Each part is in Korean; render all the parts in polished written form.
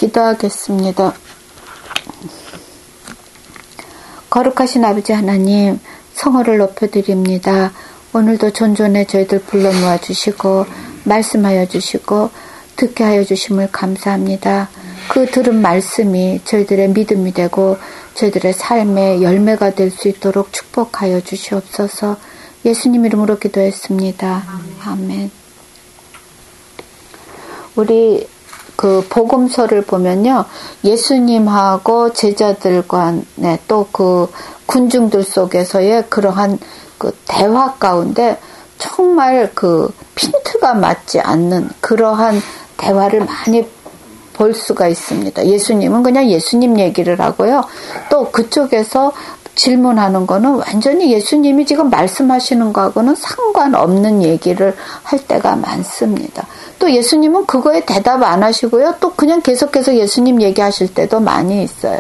기도하겠습니다. 거룩하신 아버지 하나님, 성호를 높여드립니다. 오늘도 존존에 저희들 불러 모아 주시고 말씀하여 주시고 듣게 하여 주심을 감사합니다. 그 들은 말씀이 저희들의 믿음이 되고 저희들의 삶의 열매가 될 수 있도록 축복하여 주시옵소서. 예수님 이름으로 기도했습니다. 아멘. 우리 그 복음서를 보면요, 예수님하고 제자들 간에 또 그 군중들 속에서의 그러한 그 대화 가운데 정말 그 핀트가 맞지 않는 그러한 대화를 많이 볼 수가 있습니다. 예수님은 그냥 예수님 얘기를 하고요. 또 그쪽에서 질문하는 거는 완전히 예수님이 지금 말씀하시는 거하고는 상관없는 얘기를 할 때가 많습니다. 또 예수님은 그거에 대답 안 하시고요. 또 그냥 계속해서 예수님 얘기하실 때도 많이 있어요.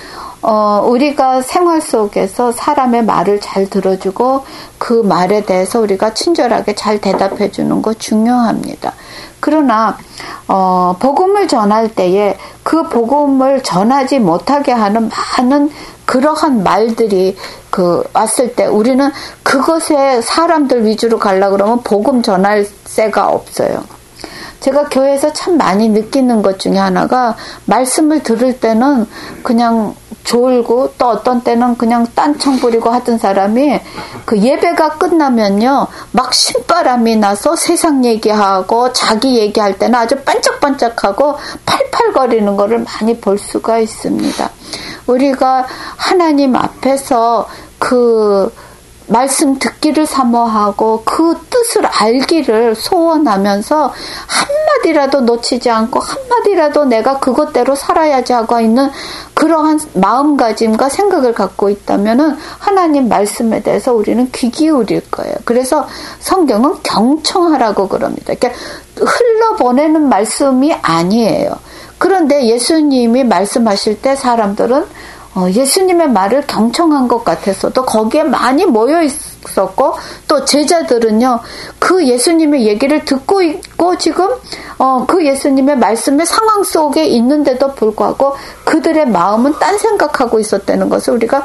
우리가 생활 속에서 사람의 말을 잘 들어주고 그 말에 대해서 우리가 친절하게 잘 대답해 주는 거 중요합니다. 그러나 복음을 전할 때에 그 복음을 전하지 못하게 하는 많은 그러한 말들이 왔을 때 우리는 그것에 사람들 위주로 가려고 그러면 복음 전할 새가 없어요. 제가 교회에서 참 많이 느끼는 것 중에 하나가 말씀을 들을 때는 그냥 졸고 또 어떤 때는 그냥 딴청 부리고 하던 사람이 그 예배가 끝나면요 막 신바람이 나서 세상 얘기하고 자기 얘기할 때는 아주 반짝반짝하고 팔팔거리는 거를 많이 볼 수가 있습니다. 우리가 하나님 앞에서 그 말씀 듣기를 사모하고 그 뜻을 알기를 소원하면서 한마디라도 놓치지 않고 한마디라도 내가 그것대로 살아야지 하고 있는 그러한 마음가짐과 생각을 갖고 있다면은 하나님 말씀에 대해서 우리는 귀 기울일 거예요. 그래서 성경은 경청하라고 그럽니다. 그러니까 흘러보내는 말씀이 아니에요. 그런데 예수님이 말씀하실 때 사람들은 예수님의 말을 경청한 것 같았어도 거기에 많이 모여 있었고 또 제자들은요 그 예수님의 얘기를 듣고 있고 지금 그 예수님의 말씀의 상황 속에 있는데도 불구하고 그들의 마음은 딴 생각하고 있었다는 것을 우리가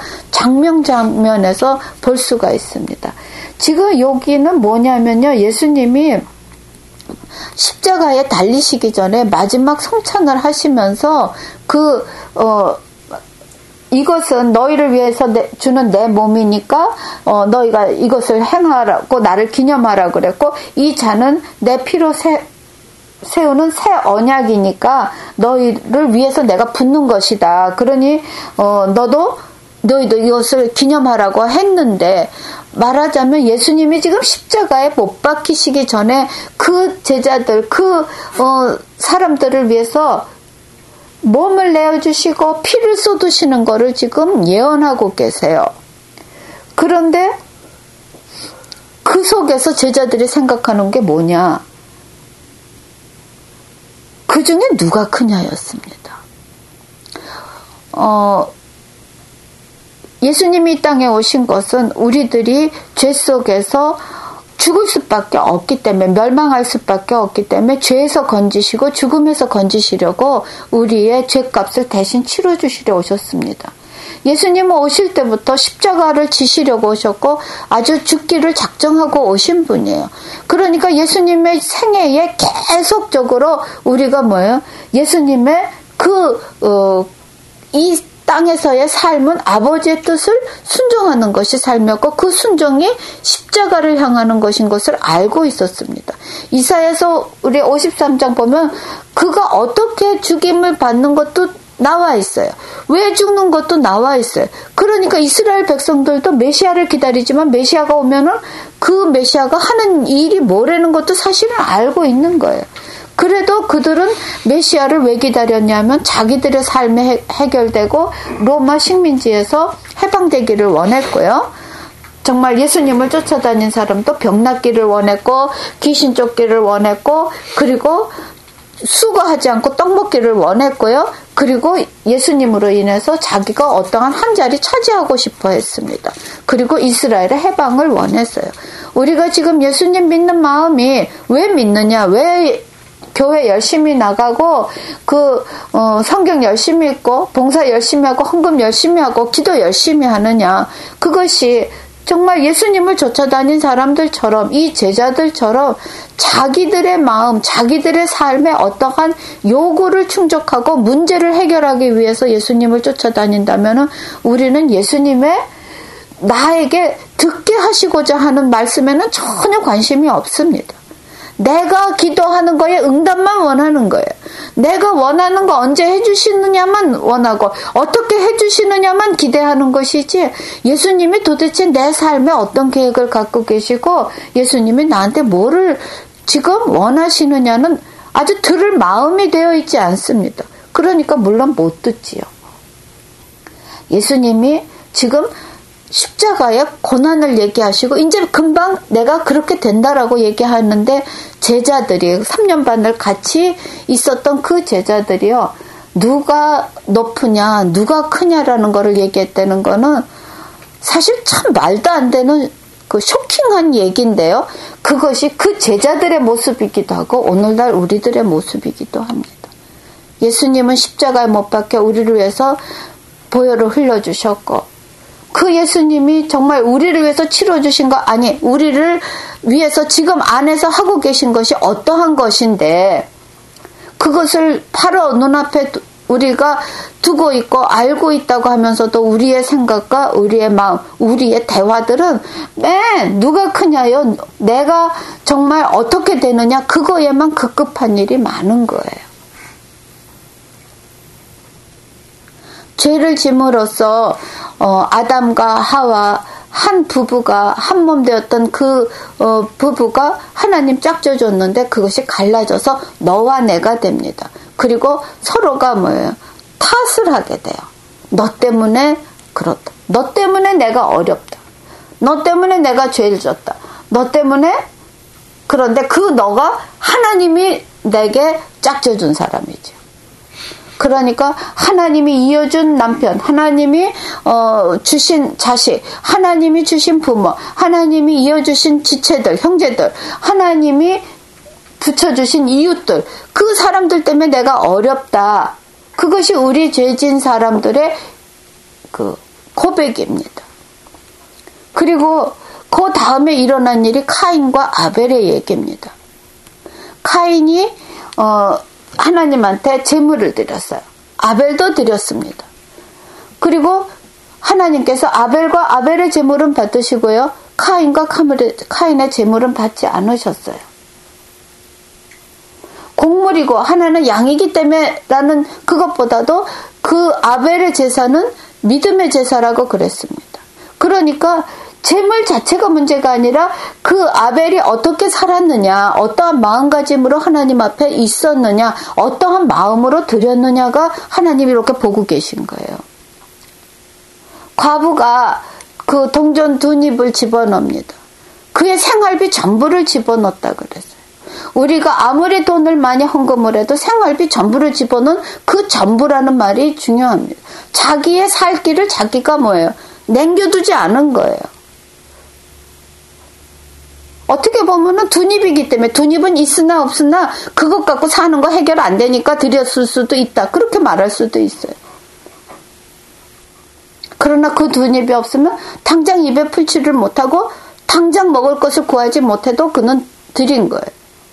장면에서 볼 수가 있습니다. 지금 여기는 뭐냐면요, 예수님이 십자가에 달리시기 전에 마지막 성찬을 하시면서 이것은 너희를 위해서 주는 내 몸이니까 너희가 이것을 행하라고 나를 기념하라고 그랬고 이 잔은 내 피로 세우는 새 언약이니까 너희를 위해서 내가 붓는 것이다. 그러니 너희도 이것을 기념하라고 했는데 말하자면 예수님이 지금 십자가에 못 박히시기 전에 그 제자들 사람들을 위해서 몸을 내어주시고 피를 쏟으시는 거를 지금 예언하고 계세요. 그런데 그 속에서 제자들이 생각하는 게 뭐냐? 그 중에 누가 크냐였습니다. 예수님이 이 땅에 오신 것은 우리들이 죄 속에서 죽을 수밖에 없기 때문에 멸망할 수밖에 없기 때문에 죄에서 건지시고 죽음에서 건지시려고 우리의 죄값을 대신 치러주시려 오셨습니다. 예수님은 오실 때부터 십자가를 지시려고 오셨고 아주 죽기를 작정하고 오신 분이에요. 그러니까 예수님의 생애에 계속적으로 우리가 뭐예요? 예수님의 이 땅에서의 삶은 아버지의 뜻을 순종하는 것이 삶이었고 그 순종이 십자가를 향하는 것인 것을 알고 있었습니다. 이사야서 우리 53장 보면 그가 어떻게 죽임을 받는 것도 나와 있어요. 왜 죽는 것도 나와 있어요. 그러니까 이스라엘 백성들도 메시아를 기다리지만 메시아가 오면은 그 메시아가 하는 일이 뭐라는 것도 사실은 알고 있는 거예요. 그래도 그들은 메시아를 왜 기다렸냐면 자기들의 삶이 해결되고 로마 식민지에서 해방되기를 원했고요. 정말 예수님을 쫓아다닌 사람도 병 낫기를 원했고 귀신 쫓기를 원했고 그리고 수고하지 않고 떡 먹기를 원했고요. 그리고 예수님으로 인해서 자기가 어떠한 한 자리 차지하고 싶어 했습니다. 그리고 이스라엘의 해방을 원했어요. 우리가 지금 예수님 믿는 마음이 왜 믿느냐? 왜 교회 열심히 나가고 성경 열심히 읽고 봉사 열심히 하고 헌금 열심히 하고 기도 열심히 하느냐. 그것이 정말 예수님을 쫓아다닌 사람들처럼 이 제자들처럼 자기들의 마음, 자기들의 삶에 어떠한 요구를 충족하고 문제를 해결하기 위해서 예수님을 쫓아다닌다면 우리는 예수님의 나에게 듣게 하시고자 하는 말씀에는 전혀 관심이 없습니다. 내가 기도하는 거에 응답만 원하는 거예요. 내가 원하는 거 언제 해주시느냐만 원하고 어떻게 해주시느냐만 기대하는 것이지 예수님이 도대체 내 삶에 어떤 계획을 갖고 계시고 예수님이 나한테 뭐를 지금 원하시느냐는 아주 들을 마음이 되어 있지 않습니다. 그러니까 물론 못 듣지요. 예수님이 지금 십자가의 고난을 얘기하시고 이제 금방 내가 그렇게 된다라고 얘기하는데 제자들이 3년 반을 같이 있었던 그 제자들이요. 누가 높으냐 누가 크냐라는 거를 얘기했다는 거는 사실 참 말도 안 되는 그 쇼킹한 얘기인데요. 그것이 그 제자들의 모습이기도 하고 오늘날 우리들의 모습이기도 합니다. 예수님은 십자가에 못 박혀 우리를 위해서 보혈을 흘려주셨고 그 예수님이 정말 우리를 위해서 치러주신 거 아니 우리를 위해서 지금 안에서 하고 계신 것이 어떠한 것인데 그것을 바로 눈앞에 우리가 두고 있고 알고 있다고 하면서도 우리의 생각과 우리의 마음, 우리의 대화들은 맨 누가 크냐요? 내가 정말 어떻게 되느냐 그거에만 급급한 일이 많은 거예요. 죄를 짐으로써 아담과 하와 한 부부가 한 몸 되었던 그 부부가 하나님 짝져줬는데 그것이 갈라져서 너와 내가 됩니다. 그리고 서로가 뭐예요? 탓을 하게 돼요. 너 때문에 그렇다. 너 때문에 내가 어렵다. 너 때문에 내가 죄를 졌다. 너 때문에 그런데 그 너가 하나님이 내게 짝져준 사람이죠. 그러니까 하나님이 이어준 남편, 하나님이 주신 자식, 하나님이 주신 부모, 하나님이 이어주신 지체들, 형제들, 하나님이 붙여주신 이웃들, 그 사람들 때문에 내가 어렵다. 그것이 우리 죄진 사람들의 그 고백입니다. 그리고 그 다음에 일어난 일이 카인과 아벨의 얘기입니다. 카인이 하나님한테 제물을 드렸어요. 아벨도 드렸습니다. 그리고 하나님께서 아벨과 아벨의 제물은 받으시고요. 카인과 카인의 제물은 받지 않으셨어요. 곡물이고 하나는 양이기 때문에 라는 그것보다도 그 아벨의 제사는 믿음의 제사라고 그랬습니다. 그러니까 제물 자체가 문제가 아니라 그 아벨이 어떻게 살았느냐, 어떠한 마음가짐으로 하나님 앞에 있었느냐, 어떠한 마음으로 드렸느냐가 하나님이 이렇게 보고 계신 거예요. 과부가 그 동전 2닙을 집어넣습니다. 그의 생활비 전부를 집어넣었다 그랬어요. 우리가 아무리 돈을 많이 헌금을 해도 생활비 전부를 집어넣은 그 전부라는 말이 중요합니다. 자기의 살 길을 자기가 뭐예요? 남겨두지 않은 거예요. 어떻게 보면은 2닙이기 때문에 2닙은 있으나 없으나 그것 갖고 사는 거 해결 안 되니까 드렸을 수도 있다. 그렇게 말할 수도 있어요. 그러나 그 2닙이 없으면 당장 입에 풀칠을 못하고 당장 먹을 것을 구하지 못해도 그는 드린 거예요.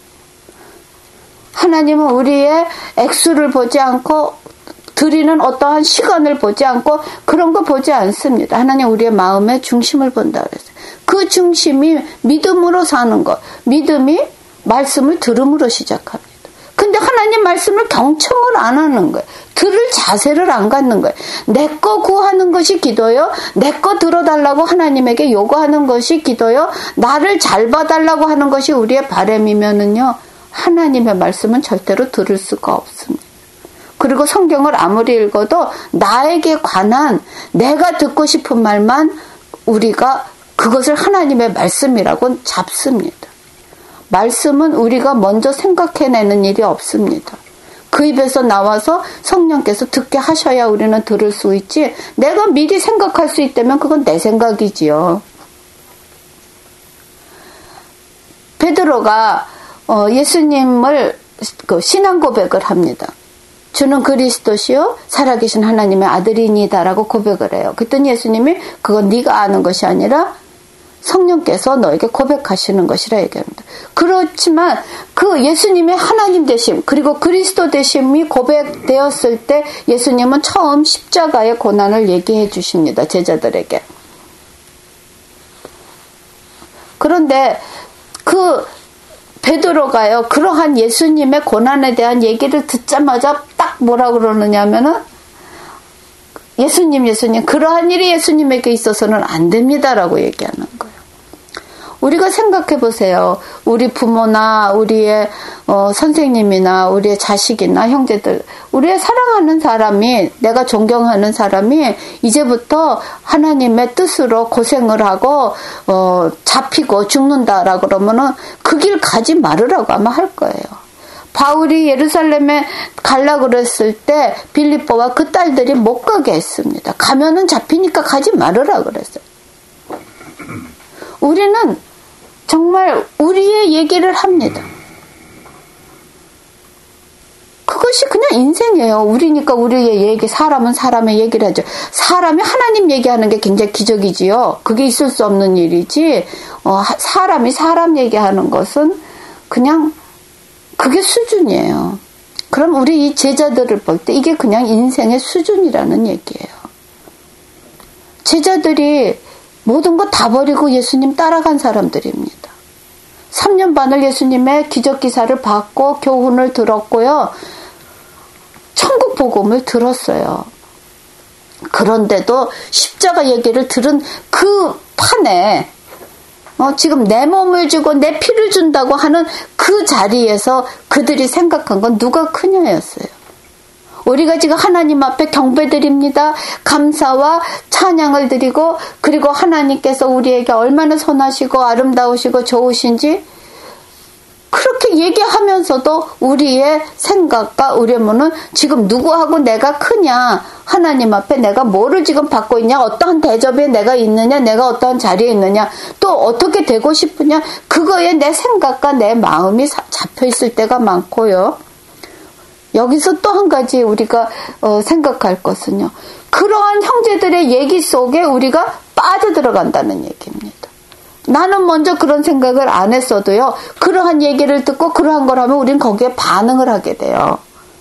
하나님은 우리의 액수를 보지 않고 드리는 어떠한 시간을 보지 않고 그런 거 보지 않습니다. 하나님 우리의 마음의 중심을 본다 그랬어요. 그 중심이 믿음으로 사는 것. 믿음이 말씀을 들음으로 시작합니다. 근데 하나님 말씀을 경청을 안 하는 거예요. 들을 자세를 안 갖는 거예요. 내 거 구하는 것이 기도요. 내 거 들어달라고 하나님에게 요구하는 것이 기도요. 나를 잘 봐달라고 하는 것이 우리의 바람이면은요. 하나님의 말씀은 절대로 들을 수가 없습니다. 그리고 성경을 아무리 읽어도 나에게 관한 내가 듣고 싶은 말만 우리가 그것을 하나님의 말씀이라고 잡습니다. 말씀은 우리가 먼저 생각해내는 일이 없습니다. 그 입에서 나와서 성령께서 듣게 하셔야 우리는 들을 수 있지 내가 미리 생각할 수 있다면 그건 내 생각이지요. 베드로가 예수님을 그 신앙 고백을 합니다. 주는 그리스도시요 살아계신 하나님의 아들이니다라고 고백을 해요. 그랬더니 예수님이 그건 네가 아는 것이 아니라 성령께서 너에게 고백하시는 것이라 얘기합니다. 그렇지만 그 예수님의 하나님 되심 그리고 그리스도 되심이 고백되었을 때 예수님은 처음 십자가의 고난을 얘기해 주십니다. 제자들에게. 그런데 그 베드로가요. 그러한 예수님의 고난에 대한 얘기를 듣자마자 딱 뭐라 그러느냐면은 예수님 그러한 일이 예수님에게 있어서는 안 됩니다라고 얘기하는 거예요. 우리가 생각해 보세요. 우리 부모나 우리의 선생님이나 우리의 자식이나 형제들, 우리의 사랑하는 사람이, 내가 존경하는 사람이 이제부터 하나님의 뜻으로 고생을 하고 잡히고 죽는다라 그러면은 그 길 가지 말으라고 아마 할 거예요. 바울이 예루살렘에 갈라 그랬을 때 빌립보와 그 딸들이 못 가게 했습니다. 가면은 잡히니까 가지 말으라 그랬어요. 우리는 정말 우리의 얘기를 합니다. 그것이 그냥 인생이에요. 우리니까 우리의 얘기, 사람은 사람의 얘기를 하죠. 사람이 하나님 얘기하는 게 굉장히 기적이지요. 그게 있을 수 없는 일이지, 사람이 사람 얘기하는 것은 그냥 그게 수준이에요. 그럼 우리 이 제자들을 볼 때 이게 그냥 인생의 수준이라는 얘기예요. 제자들이 모든 거 다 버리고 예수님 따라간 사람들입니다. 3년 반을 예수님의 기적 기사를 받고 교훈을 들었고요. 천국 복음을 들었어요. 그런데도 십자가 얘기를 들은 그 판에 지금 내 몸을 주고 내 피를 준다고 하는 그 자리에서 그들이 생각한 건 누가 크냐였어요. 우리가 지금 하나님 앞에 경배드립니다. 감사와 찬양을 드리고 그리고 하나님께서 우리에게 얼마나 선하시고 아름다우시고 좋으신지 그렇게 얘기하면서도 우리의 생각과 우리의 문은 지금 누구하고 내가 크냐, 하나님 앞에 내가 뭐를 지금 받고 있냐, 어떠한 대접에 내가 있느냐, 내가 어떠한 자리에 있느냐, 또 어떻게 되고 싶으냐, 그거에 내 생각과 내 마음이 잡혀 있을 때가 많고요. 여기서 또 한 가지 우리가 생각할 것은요. 그러한 형제들의 얘기 속에 우리가 빠져들어간다는 얘기입니다. 나는 먼저 그런 생각을 안 했어도요. 그러한 얘기를 듣고 그러한 걸 하면 우린 거기에 반응을 하게 돼요.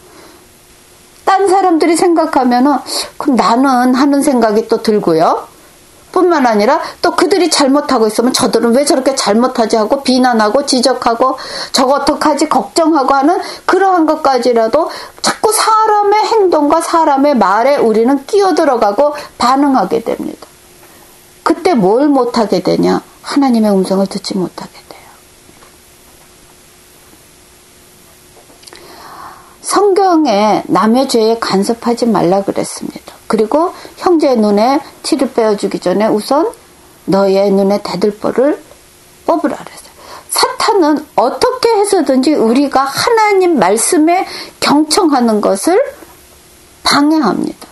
딴 사람들이 생각하면은 그럼 나는 하는 생각이 또 들고요. 뿐만 아니라 또 그들이 잘못하고 있으면 저들은 왜 저렇게 잘못하지 하고 비난하고 지적하고 저거 어떡하지 걱정하고 하는 그러한 것까지라도 자꾸 사람의 행동과 사람의 말에 우리는 끼어들어가고 반응하게 됩니다. 그때 뭘 못하게 되냐? 하나님의 음성을 듣지 못하게 돼요. 성경에 남의 죄에 간섭하지 말라 그랬습니다. 그리고 형제의 눈에 티를 빼어주기 전에 우선 너의 눈에 대들보를 뽑으라 그랬어요. 사탄은 어떻게 해서든지 우리가 하나님 말씀에 경청하는 것을 방해합니다.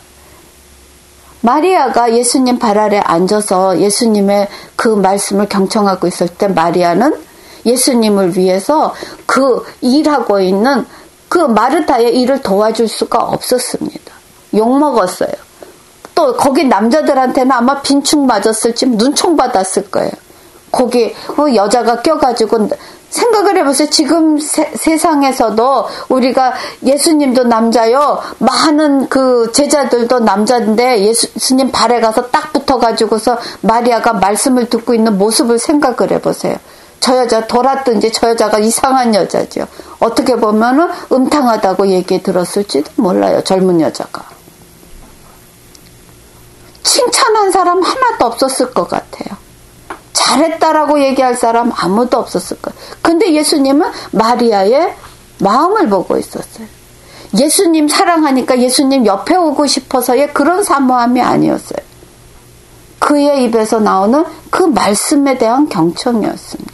마리아가 예수님 발 아래 앉아서 예수님의 그 말씀을 경청하고 있을 때 마리아는 예수님을 위해서 그 일하고 있는 그 마르다의 일을 도와줄 수가 없었습니다. 욕먹었어요. 또 거기 남자들한테는 아마 빈충 맞았을지 눈총 받았을 거예요. 거기 여자가 껴가지고 생각을 해보세요. 지금 세상에서도 우리가 예수님도 남자요. 많은 그 제자들도 남자인데 예수님 발에 가서 딱 붙어가지고서 마리아가 말씀을 듣고 있는 모습을 생각을 해보세요. 저 여자 돌았든지 저 여자가 이상한 여자죠. 어떻게 보면은 음탕하다고 얘기 들었을지도 몰라요. 젊은 여자가. 칭찬한 사람 하나도 없었을 것 같아요. 잘했다라고 얘기할 사람 아무도 없었을 거예요. 근데 예수님은 마리아의 마음을 보고 있었어요. 예수님 사랑하니까 예수님 옆에 오고 싶어서의 그런 사모함이 아니었어요. 그의 입에서 나오는 그 말씀에 대한 경청이었습니다.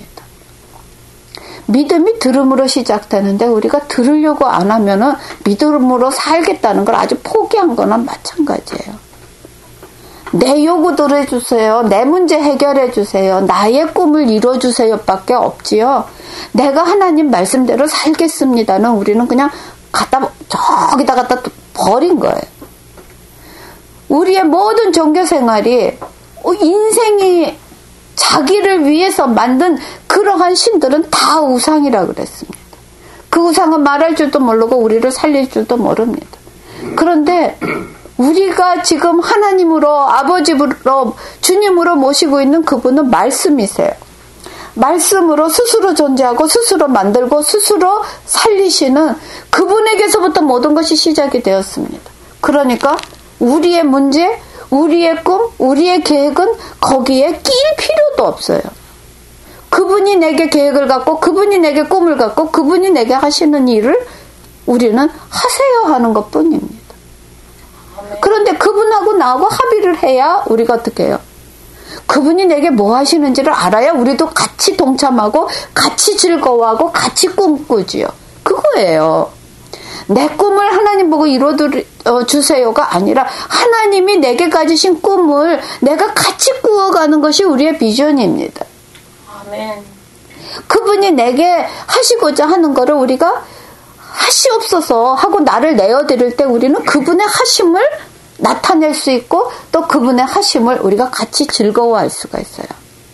믿음이 들음으로 시작되는데 우리가 들으려고 안 하면은 믿음으로 살겠다는 걸 아주 포기한 거나 마찬가지예요. 내 요구들 해주세요. 내 문제 해결해 주세요. 나의 꿈을 이뤄주세요 밖에 없지요. 내가 하나님 말씀대로 살겠습니다는 우리는 그냥 저기다 갖다 버린 거예요. 우리의 모든 종교 생활이 인생이 자기를 위해서 만든 그러한 신들은 다 우상이라 그랬습니다. 그 우상은 말할 줄도 모르고 우리를 살릴 줄도 모릅니다. 그런데 우리가 지금 하나님으로 아버지로 주님으로 모시고 있는 그분은 말씀이세요. 말씀으로 스스로 존재하고 스스로 만들고 스스로 살리시는 그분에게서부터 모든 것이 시작이 되었습니다. 그러니까 우리의 문제, 우리의 꿈, 우리의 계획은 거기에 끼일 필요도 없어요. 그분이 내게 계획을 갖고 그분이 내게 꿈을 갖고 그분이 내게 하시는 일을 우리는 하세요 하는 것뿐입니다. 그런데 그분하고 나하고 합의를 해야 우리가 어떻게 해요? 그분이 내게 뭐 하시는지를 알아야 우리도 같이 동참하고 같이 즐거워하고 같이 꿈꾸지요. 그거예요. 내 꿈을 하나님 보고 이뤄주세요가 아니라 하나님이 내게 가지신 꿈을 내가 같이 꾸어가는 것이 우리의 비전입니다. 아멘. 그분이 내게 하시고자 하는 거를 우리가 하시옵소서 하고 나를 내어드릴 때 우리는 그분의 하심을 나타낼 수 있고 또 그분의 하심을 우리가 같이 즐거워할 수가 있어요.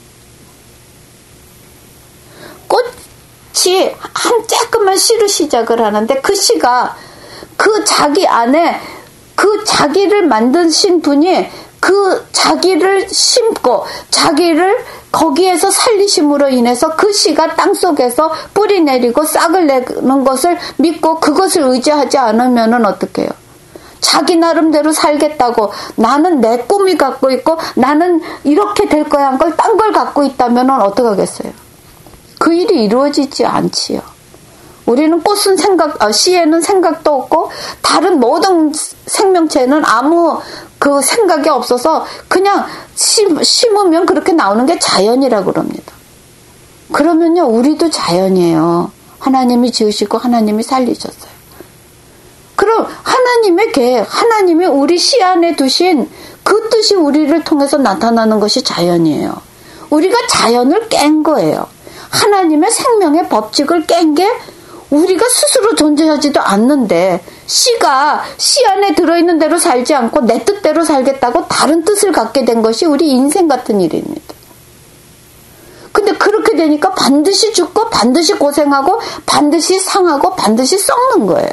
꽃이 한 조금만 씨로 시작을 하는데 그 씨가 그 자기 안에 그 자기를 만드신 분이 그 자기를 심고 자기를 거기에서 살리심으로 인해서 그 씨가 땅속에서 뿌리 내리고 싹을 내는 것을 믿고 그것을 의지하지 않으면은 어떻게 해요? 자기 나름대로 살겠다고 나는 내 꿈이 갖고 있고 나는 이렇게 될 거야 한 걸 딴 걸 갖고 있다면은 어떡하겠어요? 그 일이 이루어지지 않지요. 우리는 꽃은 씨에는 생각도 없고 다른 모든 생명체는 아무 그 생각이 없어서 그냥 심으면 그렇게 나오는 게 자연이라고 그럽니다. 그러면요, 우리도 자연이에요. 하나님이 지으시고 하나님이 살리셨어요. 그럼 하나님의 계획, 하나님이 우리 씨 안에 두신 그 뜻이 우리를 통해서 나타나는 것이 자연이에요. 우리가 자연을 깬 거예요. 하나님의 생명의 법칙을 깬 게 우리가 스스로 존재하지도 않는데 씨가 씨 안에 들어있는 대로 살지 않고 내 뜻대로 살겠다고 다른 뜻을 갖게 된 것이 우리 인생 같은 일입니다. 근데 그렇게 되니까 반드시 죽고 반드시 고생하고 반드시 상하고 반드시 썩는 거예요.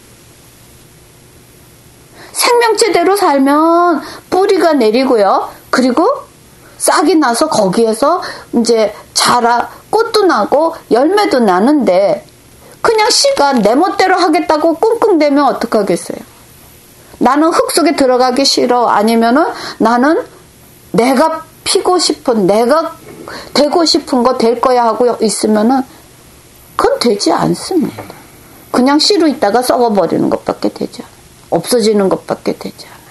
생명체대로 살면 뿌리가 내리고요. 그리고 싹이 나서 거기에서 이제 꽃도 나고 열매도 나는데 그냥 씨가 내 멋대로 하겠다고 끙끙대면 어떡하겠어요? 나는 흙 속에 들어가기 싫어. 아니면은 나는 내가 피고 싶은, 내가 되고 싶은 거 될 거야 하고 있으면은 그건 되지 않습니다. 그냥 씨로 있다가 썩어버리는 것밖에 되지 않아요. 없어지는 것밖에 되지 않아요.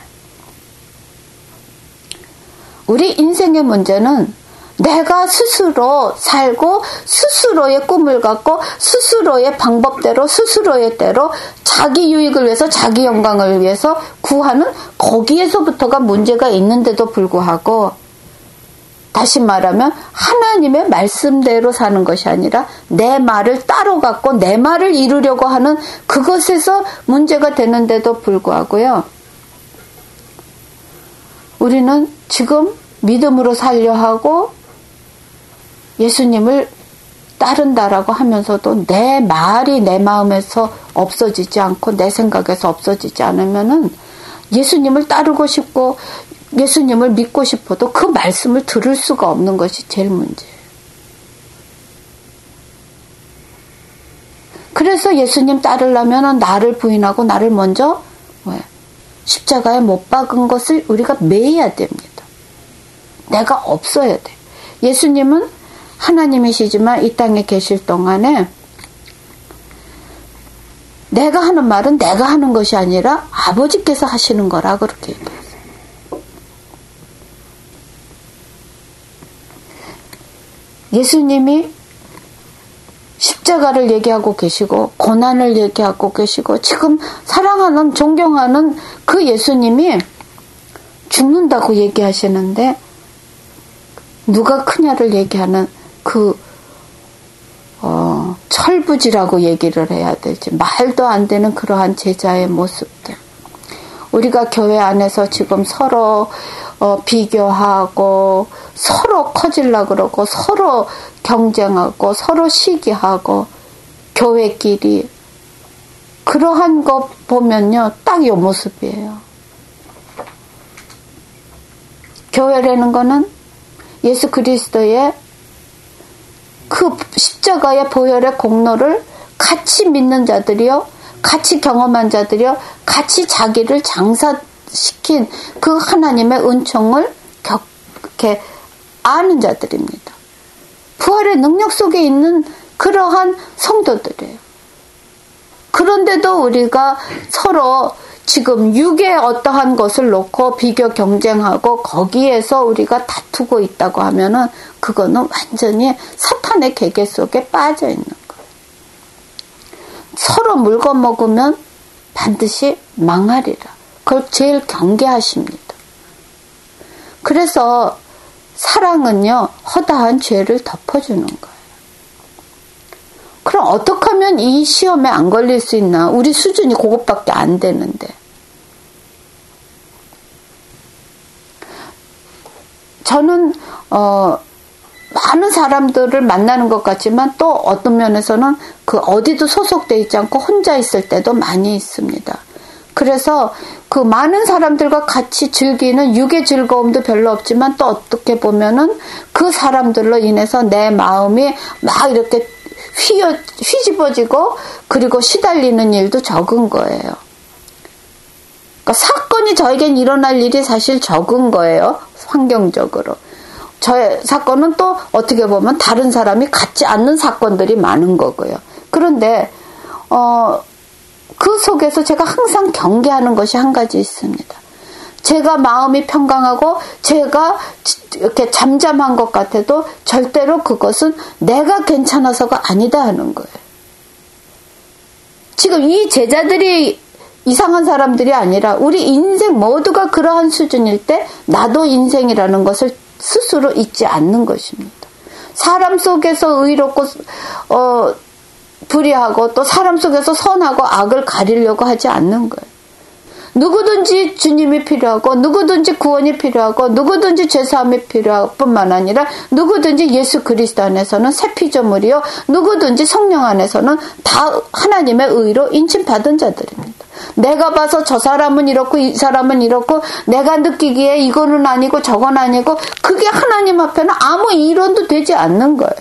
우리 인생의 문제는 내가 스스로 살고 스스로의 꿈을 갖고 스스로의 방법대로 스스로의 대로 자기 유익을 위해서 자기 영광을 위해서 구하는 거기에서부터가 문제가 있는데도 불구하고 다시 말하면 하나님의 말씀대로 사는 것이 아니라 내 말을 따로 갖고 내 말을 이루려고 하는 그것에서 문제가 되는데도 불구하고요. 우리는 지금 믿음으로 살려 하고 예수님을 따른다라고 하면서도 내 말이 내 마음에서 없어지지 않고 내 생각에서 없어지지 않으면은 예수님을 따르고 싶고 예수님을 믿고 싶어도 그 말씀을 들을 수가 없는 것이 제일 문제예요. 그래서 예수님 따르려면 나를 부인하고 나를 먼저 십자가에 못 박은 것을 우리가 매야 됩니다. 내가 없어야 돼. 예수님은 하나님이시지만 이 땅에 계실 동안에 내가 하는 말은 내가 하는 것이 아니라 아버지께서 하시는 거라 그렇게 얘기했어요. 예수님이 십자가를 얘기하고 계시고 고난을 얘기하고 계시고 지금 사랑하는 존경하는 그 예수님이 죽는다고 얘기하시는데 누가 크냐를 얘기하는 철부지라고 얘기를 해야 될지 말도 안 되는 그러한 제자의 모습들. 우리가 교회 안에서 지금 서로 비교하고 서로 커지려고 그러고 서로 경쟁하고 서로 시기하고 교회끼리 그러한 거 보면요 딱 요 모습이에요. 교회라는 거는 예수 그리스도의 그 십자가의 보혈의 공로를 같이 믿는 자들이요, 같이 경험한 자들이요, 같이 자기를 장사시킨 그 하나님의 은총을 이렇게 아는 자들입니다. 부활의 능력 속에 있는 그러한 성도들이에요. 그런데도 우리가 서로 지금 육의 어떠한 것을 놓고 비교 경쟁하고 거기에서 우리가 다투고 있다고 하면은 그거는 완전히 사탄의 계계 속에 빠져 있는 거예요. 서로 물건 먹으면 반드시 망하리라. 그걸 제일 경계하십니다. 그래서 사랑은요, 허다한 죄를 덮어주는 거예요. 그럼 어떻게 하면 이 시험에 안 걸릴 수 있나? 우리 수준이 그것밖에 안 되는데. 저는 많은 사람들을 만나는 것 같지만 또 어떤 면에서는 그 어디도 소속돼 있지 않고 혼자 있을 때도 많이 있습니다. 그래서 그 많은 사람들과 같이 즐기는 육의 즐거움도 별로 없지만 또 어떻게 보면은 그 사람들로 인해서 내 마음이 막 이렇게 휘집어지고 그리고 시달리는 일도 적은 거예요. 그러니까 사건이 저에겐 일어날 일이 사실 적은 거예요. 환경적으로. 저의 사건은 또 어떻게 보면 다른 사람이 갖지 않는 사건들이 많은 거고요. 그런데 그 속에서 제가 항상 경계하는 것이 한 가지 있습니다. 제가 마음이 평강하고 제가 이렇게 잠잠한 것 같아도 절대로 그것은 내가 괜찮아서가 아니다 하는 거예요. 지금 이 제자들이 이상한 사람들이 아니라 우리 인생 모두가 그러한 수준일 때 나도 인생이라는 것을 스스로 잊지 않는 것입니다. 사람 속에서 의롭고 불의하고 또 사람 속에서 선하고 악을 가리려고 하지 않는 거예요. 누구든지 주님이 필요하고 누구든지 구원이 필요하고 누구든지 죄사함이 필요할 뿐만 아니라 누구든지 예수 그리스도 안에서는 새 피조물이요 누구든지 성령 안에서는 다 하나님의 의로 인침받은 자들입니다. 내가 봐서 저 사람은 이렇고 이 사람은 이렇고 내가 느끼기에 이거는 아니고 저건 아니고 그게 하나님 앞에는 아무 이론도 되지 않는 거예요.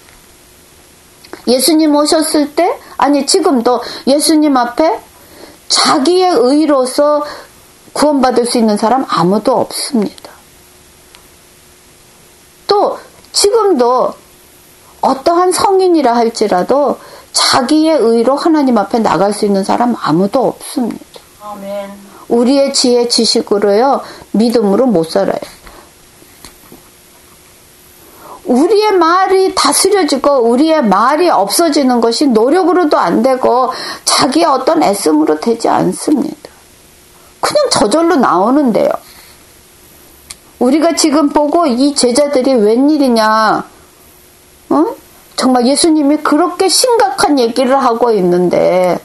예수님 오셨을 때 아니 지금도 예수님 앞에 자기의 의로서 구원받을 수 있는 사람 아무도 없습니다. 또 지금도 어떠한 성인이라 할지라도 자기의 의로 하나님 앞에 나갈 수 있는 사람 아무도 없습니다. 아멘. 우리의 지혜 지식으로요 믿음으로 못 살아요. 우리의 말이 다스려지고 우리의 말이 없어지는 것이 노력으로도 안 되고 자기의 어떤 애씀으로 되지 않습니다. 그냥 저절로 나오는데요. 우리가 지금 보고 이 제자들이 웬일이냐, 정말 예수님이 그렇게 심각한 얘기를 하고 있는데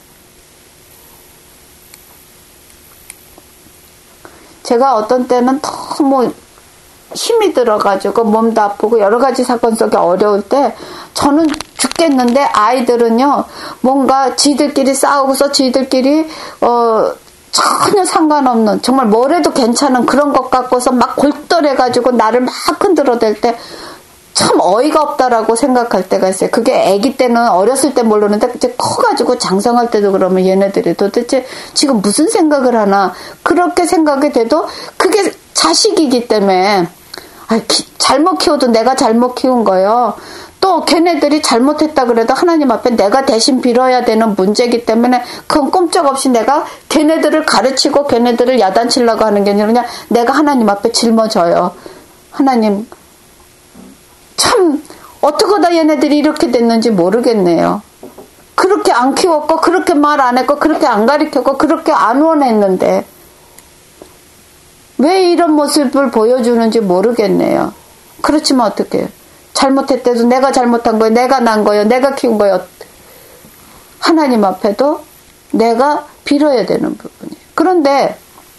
제가 어떤 때는 너무 힘이 들어가지고 몸도 아프고 여러 가지 사건 속에 어려울 때 저는 죽겠는데 아이들은요 뭔가 지들끼리 싸우고서 지들끼리 전혀 상관없는 정말 뭐래도 괜찮은 그런 것 갖고서 막 골똘해가지고 나를 막 흔들어댈 때 참 어이가 없다라고 생각할 때가 있어요. 그게 아기 때는 어렸을 때 모르는데 이제 커가지고 장성할 때도 그러면 얘네들이 도대체 지금 무슨 생각을 하나 그렇게 생각이 돼도 그게 자식이기 때문에 잘못 키워도 내가 잘못 키운 거예요. 또 걔네들이 잘못했다 그래도 하나님 앞에 내가 대신 빌어야 되는 문제이기 때문에 그건 꼼짝없이 내가 걔네들을 가르치고 걔네들을 야단치려고 하는 게 아니라 그냥 내가 하나님 앞에 짊어져요. 하나님 참 어떡하다 얘네들이 이렇게 됐는지 모르겠네요. 그렇게 안 키웠고 그렇게 말 안 했고 그렇게 안 가르쳤고 그렇게 안 원했는데 왜 이런 모습을 보여주는지 모르겠네요. 그렇지만 어떻게 해요? 잘못했대도 내가 잘못한 거예요. 내가 난 거예요. 내가 키운 거예요. 하나님 앞에도 내가 빌어야 되는 부분이에요. 그런데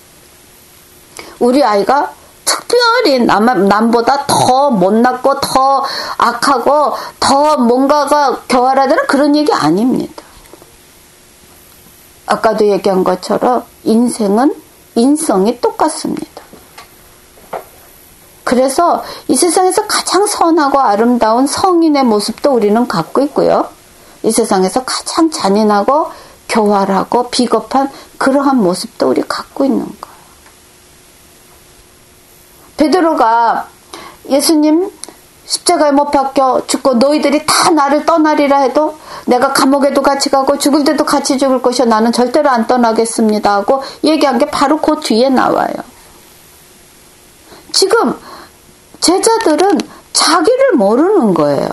우리 아이가 특별히 남보다 더 못났고 더 악하고 더 뭔가가 교활하다는 그런 얘기 아닙니다. 아까도 얘기한 것처럼 인성이 똑같습니다. 그래서 이 세상에서 가장 선하고 아름다운 성인의 모습도 우리는 갖고 있고요. 이 세상에서 가장 잔인하고 교활하고 비겁한 그러한 모습도 우리 갖고 있는 거예요. 베드로가 예수님 십자가에 못 박혀 죽고 너희들이 다 나를 떠나리라 해도 내가 감옥에도 같이 가고 죽을 때도 같이 죽을 것이요 나는 절대로 안 떠나겠습니다 하고 얘기한 게 바로 그 뒤에 나와요. 지금 제자들은 자기를 모르는 거예요.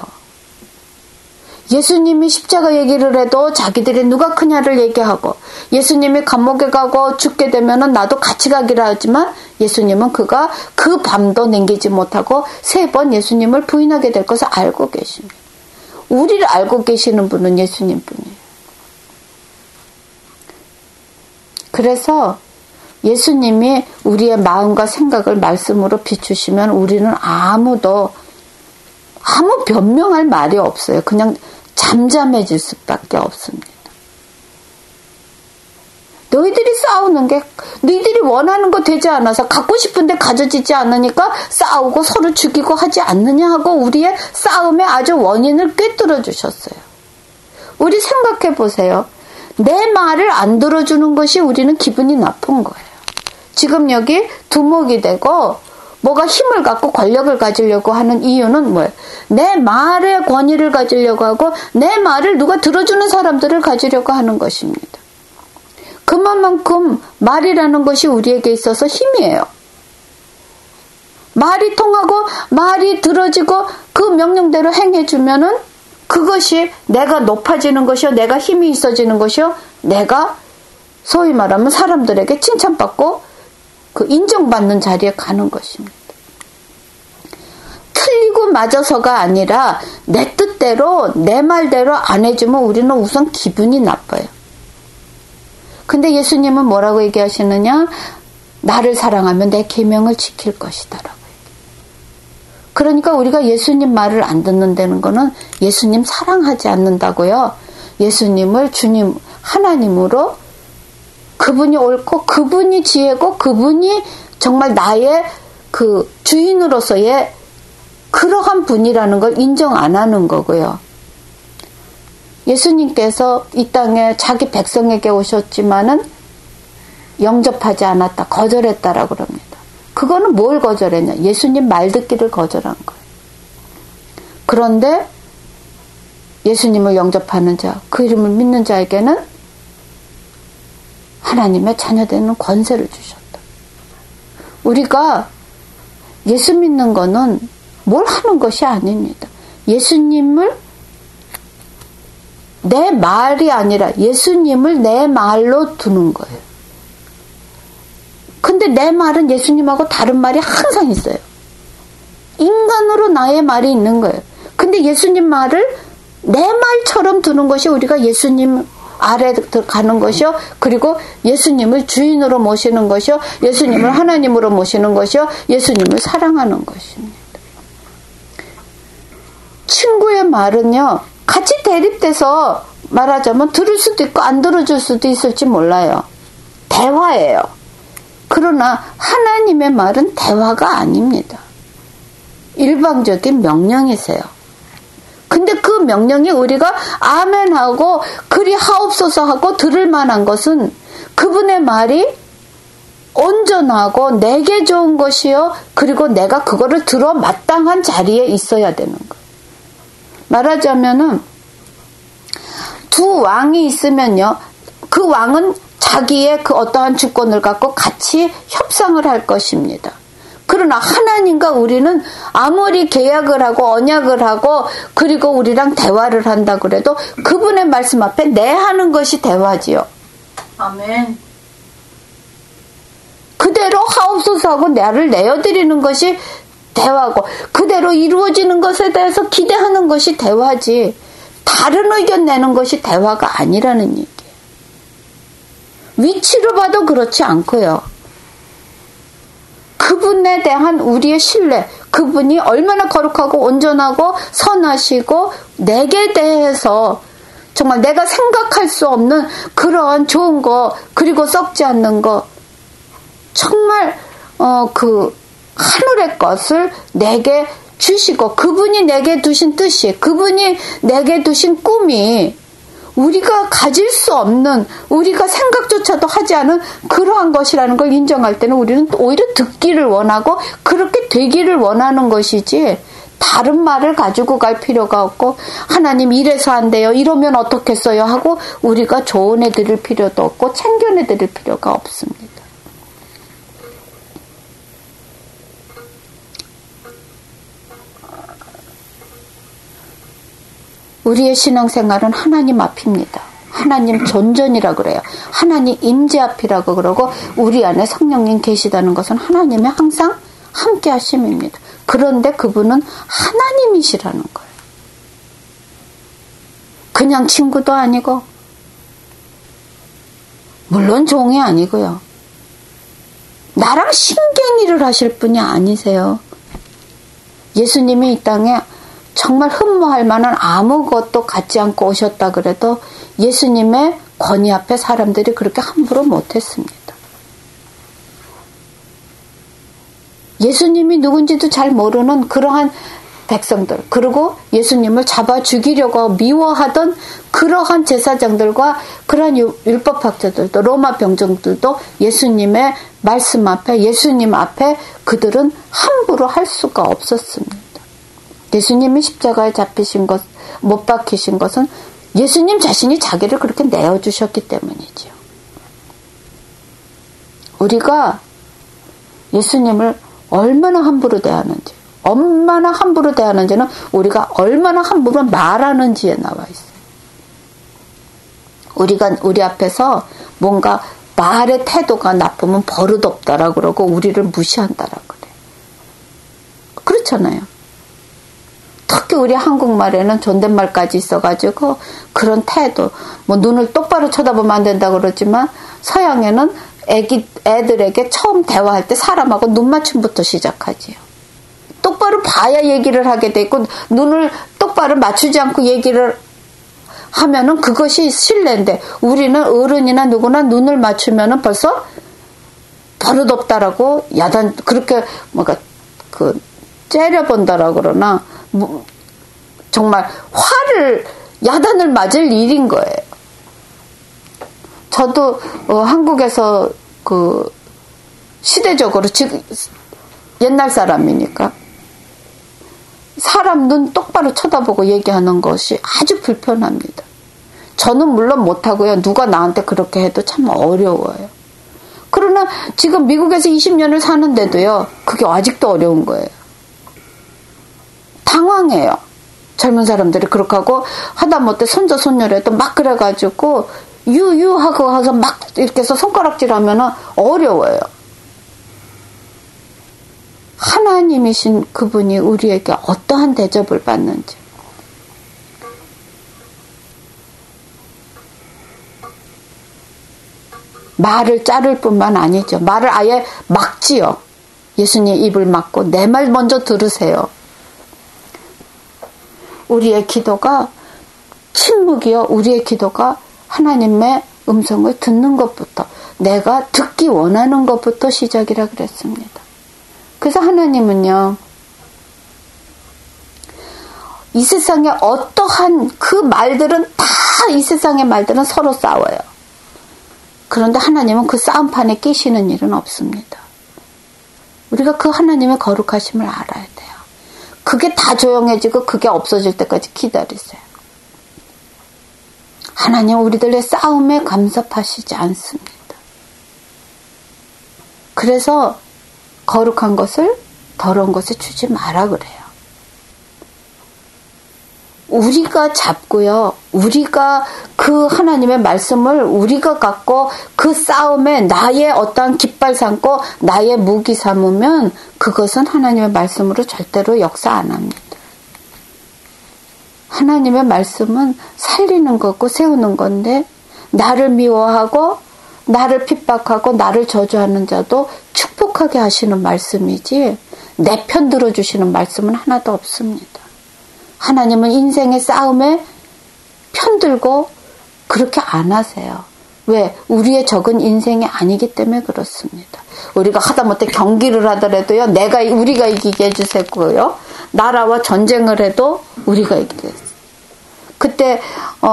예수님이 십자가 얘기를 해도 자기들이 누가 크냐를 얘기하고 예수님이 감옥에 가고 죽게 되면은 나도 같이 가기라 하지만 예수님은 그가 그 밤도 남기지 못하고 3번 예수님을 부인하게 될 것을 알고 계십니다. 우리를 알고 계시는 분은 예수님뿐이에요. 그래서 예수님이 우리의 마음과 생각을 말씀으로 비추시면 우리는 아무 변명할 말이 없어요. 그냥 잠잠해질 수밖에 없습니다. 너희들이 싸우는 게 너희들이 원하는 거 되지 않아서 갖고 싶은데 가져지지 않으니까 싸우고 서로 죽이고 하지 않느냐 하고 우리의 싸움의 아주 원인을 꿰뚫어 주셨어요. 우리 생각해 보세요. 내 말을 안 들어주는 것이 우리는 기분이 나쁜 거예요. 지금 여기 두목이 되고 뭐가 힘을 갖고 권력을 가지려고 하는 이유는 뭐예요? 내 말의 권위를 가지려고 하고 내 말을 누가 들어주는 사람들을 가지려고 하는 것입니다. 그만큼 말이라는 것이 우리에게 있어서 힘이에요. 말이 통하고 말이 들어지고 그 명령대로 행해주면은 그것이 내가 높아지는 것이요, 내가 힘이 있어지는 것이요, 내가 소위 말하면 사람들에게 칭찬받고 그 인정받는 자리에 가는 것입니다. 틀리고 맞아서가 아니라 내 뜻대로 내 말대로 안 해주면 우리는 우선 기분이 나빠요. 근데 예수님은 뭐라고 얘기하시느냐? 나를 사랑하면 내 계명을 지킬 것이다 라고 얘기해요. 그러니까 우리가 예수님 말을 안 듣는다는 거는 예수님 사랑하지 않는다고요. 예수님을 주님 하나님으로 그분이 옳고 그분이 지혜고 그분이 정말 나의 그 주인으로서의 그러한 분이라는 걸 인정 안 하는 거고요. 예수님께서 이 땅에 자기 백성에게 오셨지만은 영접하지 않았다, 거절했다라고 그럽니다. 그거는 뭘 거절했냐? 예수님 말 듣기를 거절한 거예요. 그런데 예수님을 영접하는 자, 그 이름을 믿는 자에게는 하나님의 자녀되는 권세를 주셨다. 우리가 예수 믿는 거는 뭘 하는 것이 아닙니다. 예수님을 내 말이 아니라 예수님을 내 말로 두는 거예요. 근데 내 말은 예수님하고 다른 말이 항상 있어요. 인간으로 나의 말이 있는 거예요. 근데 예수님 말을 내 말처럼 두는 것이 우리가 예수님 아래 가는 것이요. 그리고 예수님을 주인으로 모시는 것이요. 예수님을 하나님으로 모시는 것이요. 예수님을 사랑하는 것입니다. 친구의 말은요. 같이 대립돼서 말하자면 들을 수도 있고 안 들어줄 수도 있을지 몰라요. 대화예요. 그러나 하나님의 말은 대화가 아닙니다. 일방적인 명령이세요. 근데 그 명령이 우리가 아멘하고 그리 하옵소서 하고 들을 만한 것은 그분의 말이 온전하고 내게 좋은 것이요. 그리고 내가 그거를 들어 마땅한 자리에 있어야 되는 거예요. 말하자면은 두 왕이 있으면요. 그 왕은 자기의 그 어떠한 주권을 갖고 같이 협상을 할 것입니다. 그러나 하나님과 우리는 아무리 계약을 하고 언약을 하고 그리고 우리랑 대화를 한다 그래도 그분의 말씀 앞에 내 하는 것이 대화지요. 아멘. 그대로 하옵소서 하고 나를 내어드리는 것이 대화고, 그대로 이루어지는 것에 대해서 기대하는 것이 대화지, 다른 의견 내는 것이 대화가 아니라는 얘기예요. 위치로 봐도 그렇지 않고요. 그분에 대한 우리의 신뢰, 그분이 얼마나 거룩하고 온전하고 선하시고 내게 대해서 정말 내가 생각할 수 없는 그런 좋은 거, 그리고 썩지 않는 거, 정말 그 하늘의 것을 내게 주시고, 그분이 내게 두신 뜻이, 그분이 내게 두신 꿈이 우리가 가질 수 없는, 우리가 생각조차도 하지 않은 그러한 것이라는 걸 인정할 때는 우리는 오히려 듣기를 원하고 그렇게 되기를 원하는 것이지, 다른 말을 가지고 갈 필요가 없고, 하나님 이래서 안 돼요, 이러면 어떻겠어요 하고 우리가 조언해 드릴 필요도 없고 챙겨내 드릴 필요가 없습니다. 우리의 신앙생활은 하나님 앞입니다. 하나님 존전이라 그래요. 하나님 임재 앞이라고 그러고, 우리 안에 성령님 계시다는 것은 하나님의 항상 함께 하심입니다. 그런데 그분은 하나님이시라는 거예요. 그냥 친구도 아니고, 물론 종이 아니고요. 나랑 신경일을 하실 분이 아니세요. 예수님이 이 땅에 정말 흠모할 만한 아무것도 갖지 않고 오셨다 그래도 예수님의 권위 앞에 사람들이 그렇게 함부로 못했습니다. 예수님이 누군지도 잘 모르는 그러한 백성들, 그리고 예수님을 잡아 죽이려고 미워하던 그러한 제사장들과 그러한 율법학자들도, 로마 병정들도 예수님의 말씀 앞에, 예수님 앞에 그들은 함부로 할 수가 없었습니다. 예수님이 십자가에 잡히신 것, 못 박히신 것은 예수님 자신이 자기를 그렇게 내어주셨기 때문이죠. 우리가 예수님을 얼마나 함부로 대하는지, 얼마나 함부로 대하는지는 우리가 얼마나 함부로 말하는지에 나와 있어요. 우리가 우리 앞에서 뭔가 말의 태도가 나쁘면 버릇없다라고 그러고 우리를 무시한다라고 그래요. 그렇잖아요. 특히 우리 한국말에는 존댓말까지 있어가지고 그런 태도, 뭐 눈을 똑바로 쳐다보면 안 된다고 그러지만 서양에는 애들에게 처음 대화할 때 사람하고 눈 맞춤부터 시작하지요. 똑바로 봐야 얘기를 하게 돼 있고, 눈을 똑바로 맞추지 않고 얘기를 하면은 그것이 신뢰인데, 우리는 어른이나 누구나 눈을 맞추면은 벌써 버릇없다라고 야단, 그렇게 뭔가 째려본다라고 그러나, 정말 화를, 야단을 맞을 일인 거예요. 저도 한국에서 시대적으로 지금 옛날 사람이니까 사람 눈 똑바로 쳐다보고 얘기하는 것이 아주 불편합니다. 저는 물론 못하고요. 누가 나한테 그렇게 해도 참 어려워요. 그러나 지금 미국에서 20년을 사는데도요, 그게 아직도 어려운 거예요. 당황해요. 젊은 사람들이 그렇게 하고, 하다못해 손자 손녀라도 막 그래가지고 유하고 해서 막 이렇게 해서 손가락질 하면 어려워요. 하나님이신 그분이 우리에게 어떠한 대접을 받는지, 말을 자를 뿐만 아니죠. 말을 아예 막지요. 예수님 입을 막고 내 말 먼저 들으세요. 우리의 기도가 침묵이요. 우리의 기도가 하나님의 음성을 듣는 것부터, 내가 듣기 원하는 것부터 시작이라 그랬습니다. 그래서 하나님은요, 이 세상에 어떠한 그 말들은 다, 이 세상의 말들은 서로 싸워요. 그런데 하나님은 그 싸움판에 끼시는 일은 없습니다. 우리가 그 하나님의 거룩하심을 알아야 돼요. 그게 다 조용해지고 그게 없어질 때까지 기다리세요. 하나님 우리들의 싸움에 간섭하시지 않습니다. 그래서 거룩한 것을 더러운 것에 주지 마라 그래요. 우리가 잡고요. 우리가 그 하나님의 말씀을 우리가 갖고 그 싸움에 나의 어떠한 깃발 삼고 나의 무기 삼으면 그것은 하나님의 말씀으로 절대로 역사 안 합니다. 하나님의 말씀은 살리는 거고 세우는 건데 나를 미워하고 나를 핍박하고 나를 저주하는 자도 축복하게 하시는 말씀이지 내 편 들어주시는 말씀은 하나도 없습니다. 하나님은 인생의 싸움에 편들고 그렇게 안 하세요. 왜? 우리의 적은 인생이 아니기 때문에 그렇습니다. 우리가 하다못해 경기를 하더라도요. 우리가 이기게 해주세요고요. 나라와 전쟁을 해도 우리가 이기게 해주세요. 그때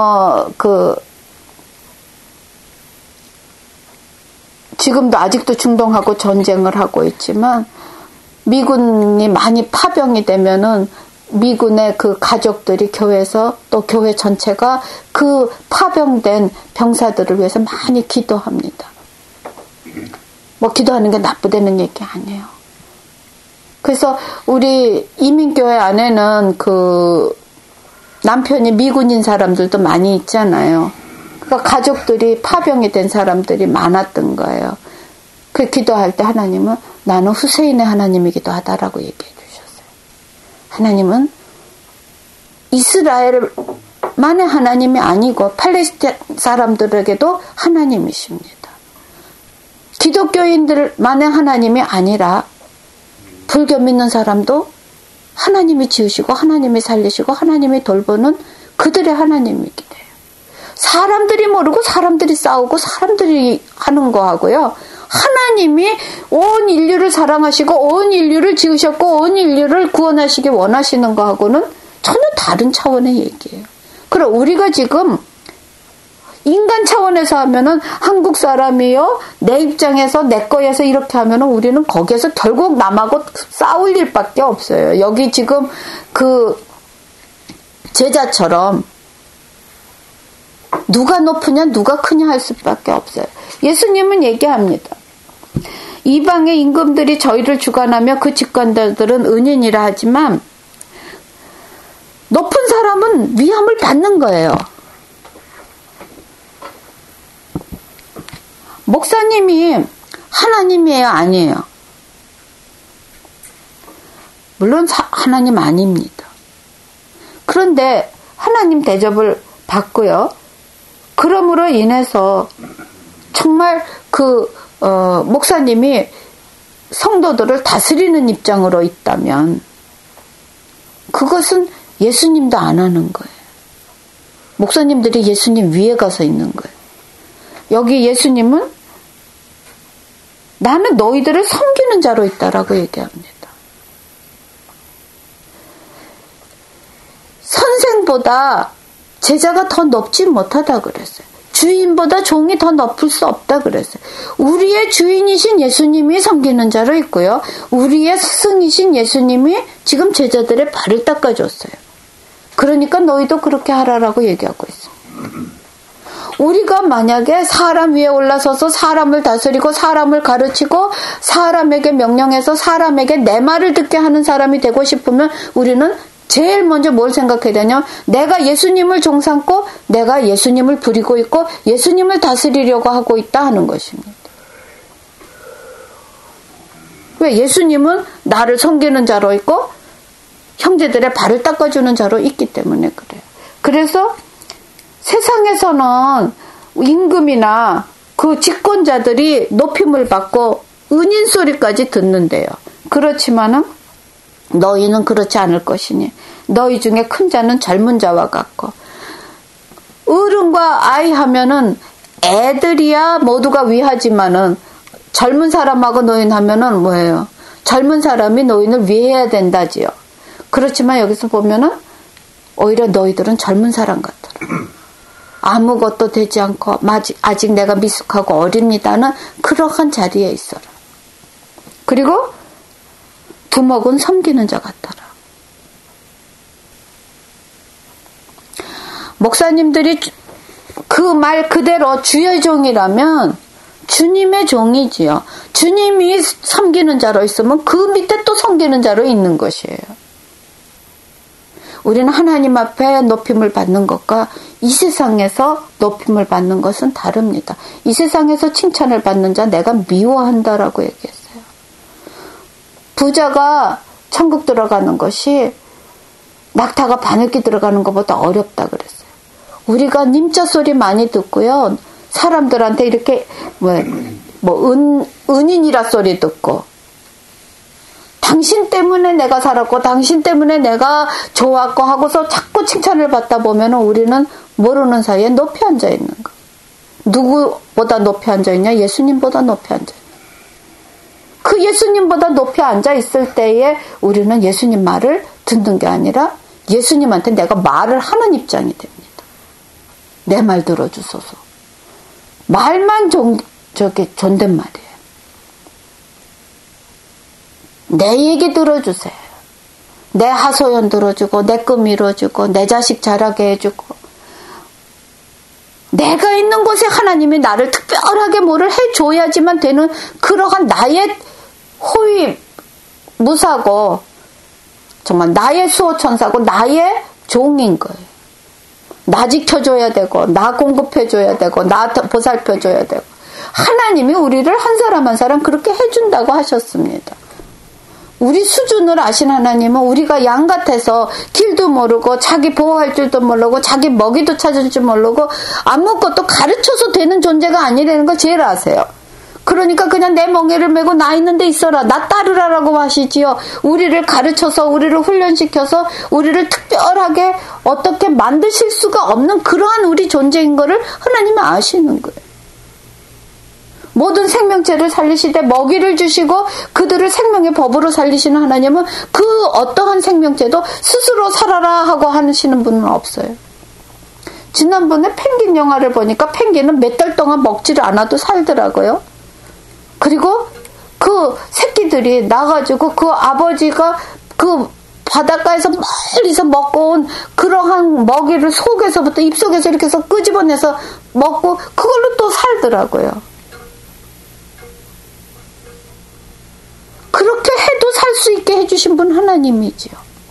지금도 아직도 중동하고 전쟁을 하고 있지만 미군이 많이 파병이 되면은 미군의 그 가족들이 교회에서 또 교회 전체가 그 파병된 병사들을 위해서 많이 기도합니다. 뭐 기도하는 게 나쁘다는 얘기 아니에요. 그래서 우리 이민교회 안에는 그 남편이 미군인 사람들도 많이 있잖아요. 그러니까 가족들이 파병이 된 사람들이 많았던 거예요. 그 기도할 때 하나님은 나는 후세인의 하나님이기도 하다라고 얘기해 주셨어요. 하나님은 이스라엘만의 하나님이 아니고 팔레스타인 사람들에게도 하나님이십니다. 기독교인들만의 하나님이 아니라 불교 믿는 사람도 하나님이 지으시고 하나님이 살리시고 하나님이 돌보는 그들의 하나님이기도 해요. 사람들이 모르고 사람들이 싸우고 사람들이 하는 거하고요. 하나님이 온 인류를 사랑하시고 온 인류를 지으셨고 온 인류를 구원하시기 원하시는 거하고는 전혀 다른 차원의 얘기예요. 그럼 우리가 지금 인간 차원에서 하면은 한국 사람이요 내 입장에서 내 거에서 이렇게 하면은 우리는 거기에서 결국 남하고 싸울 일밖에 없어요. 여기 지금 그 제자처럼 누가 높으냐 누가 크냐 할 수밖에 없어요. 예수님은 얘기합니다. 이방의 임금들이 저희를 주관하며 그 집권자들은 은인이라 하지만 높은 사람은 위험을 받는 거예요. 목사님이 하나님이에요? 아니에요? 물론 하나님 아닙니다. 그런데 하나님 대접을 받고요. 그럼으로 인해서 정말 목사님이 성도들을 다스리는 입장으로 있다면 그것은 예수님도 안 하는 거예요. 목사님들이 예수님 위에 가서 있는 거예요. 여기 예수님은 나는 너희들을 섬기는 자로 있다라고 얘기합니다. 선생보다 제자가 더 높지 못하다 그랬어요. 주인보다 종이 더 높을 수 없다 그랬어요. 우리의 주인이신 예수님이 섬기는 자로 있고요. 우리의 스승이신 예수님이 지금 제자들의 발을 닦아줬어요. 그러니까 너희도 그렇게 하라라고 얘기하고 있습니다. 우리가 만약에 사람 위에 올라서서 사람을 다스리고 사람을 가르치고 사람에게 명령해서 사람에게 내 말을 듣게 하는 사람이 되고 싶으면 우리는 제일 먼저 뭘 생각해야 되냐? 내가 예수님을 종삼고 내가 예수님을 부리고 있고 예수님을 다스리려고 하고 있다 하는 것입니다. 왜? 예수님은 나를 섬기는 자로 있고 형제들의 발을 닦아주는 자로 있기 때문에 그래요. 그래서 세상에서는 임금이나 그 집권자들이 높임을 받고 은인 소리까지 듣는데요. 그렇지만은 너희는 그렇지 않을 것이니 너희 중에 큰 자는 젊은 자와 같고 어른과 아이 하면은 애들이야 모두가 위하지만은 젊은 사람하고 노인 하면은 뭐예요? 젊은 사람이 노인을 위해야 된다지요. 그렇지만 여기서 보면은 오히려 너희들은 젊은 사람 같더라. 아무것도 되지 않고 아직 내가 미숙하고 어립니다는 그러한 자리에 있어라. 그리고 두목은 섬기는 자 같더라. 목사님들이 그 말 그대로 주의 종이라면 주님의 종이지요. 주님이 섬기는 자로 있으면 그 밑에 또 섬기는 자로 있는 것이에요. 우리는 하나님 앞에 높임을 받는 것과 이 세상에서 높임을 받는 것은 다릅니다. 이 세상에서 칭찬을 받는 자 내가 미워한다라고 얘기했어요. 부자가 천국 들어가는 것이 낙타가 바늘기 들어가는 것보다 어렵다 그랬어요. 우리가 님자 소리 많이 듣고요. 사람들한테 이렇게 은인이라 소리 듣고 당신 때문에 내가 살았고 당신 때문에 내가 좋았고 하고서 자꾸 칭찬을 받다 보면 우리는 모르는 사이에 높이 앉아 있는 거. 누구보다 높이 앉아 있냐? 예수님보다 높이 앉아 있냐? 그 예수님보다 높이 앉아 있을 때에 우리는 예수님 말을 듣는 게 아니라 예수님한테 내가 말을 하는 입장이 됩니다. 내 말 들어주소서. 말만 존댓말이에요. 내 얘기 들어주세요. 내 하소연 들어주고 내 꿈 이뤄주고 내 자식 자라게 해주고 내가 있는 곳에 하나님이 나를 특별하게 뭐를 해줘야지만 되는 그러한 나의 호의 무사고 정말 나의 수호천사고 나의 종인 거예요. 나 지켜줘야 되고 나 공급해줘야 되고 나 보살펴줘야 되고 하나님이 우리를 한 사람 한 사람 그렇게 해준다고 하셨습니다. 우리 수준을 아신 하나님은 우리가 양 같아서 길도 모르고 자기 보호할 줄도 모르고 자기 먹이도 찾을 줄 모르고 아무것도 가르쳐서 되는 존재가 아니라는 걸 제일 아세요. 그러니까 그냥 내 멍에를 메고 나 있는 데 있어라. 나 따르라라고 하시지요. 우리를 가르쳐서 우리를 훈련시켜서 우리를 특별하게 어떻게 만드실 수가 없는 그러한 우리 존재인 거를 하나님은 아시는 거예요. 모든 생명체를 살리시되 먹이를 주시고 그들을 생명의 법으로 살리시는 하나님은 그 어떠한 생명체도 스스로 살아라 하고 하시는 분은 없어요. 지난번에 펭귄 영화를 보니까 펭귄은 몇 달 동안 먹지를 않아도 살더라고요. 그리고 그 새끼들이 나가지고 그 아버지가 그 바닷가에서 멀리서 먹고 온 그러한 먹이를 속에서부터 입속에서 이렇게 해서 끄집어내서 먹고 그걸로 또 살더라고요. 그렇게 해도 살 수 있게 해주신 분 하나님이지요.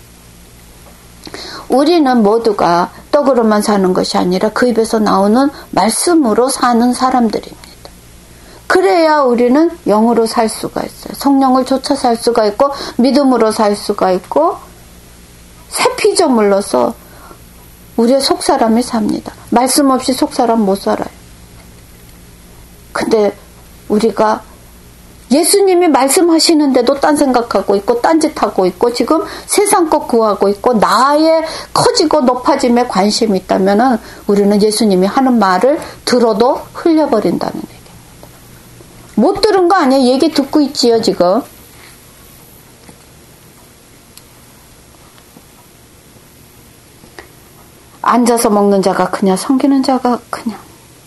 우리는 모두가 떡으로만 사는 것이 아니라 그 입에서 나오는 말씀으로 사는 사람들입니다. 그래야 우리는 영으로 살 수가 있어요. 성령을 쫓아 살 수가 있고 믿음으로 살 수가 있고 새 피조물로서 우리의 속사람이 삽니다. 말씀 없이 속사람 못 살아요. 근데 우리가 예수님이 말씀하시는데도 딴 생각하고 있고 딴짓하고 있고 지금 세상 것 구하고 있고 나의 커지고 높아짐에 관심이 있다면 우리는 예수님이 하는 말을 들어도 흘려버린다는 얘기입니다. 못 들은 거 아니야? 얘기 듣고 있지요 지금. 앉아서 먹는 자가 크냐 섬기는 자가 크냐.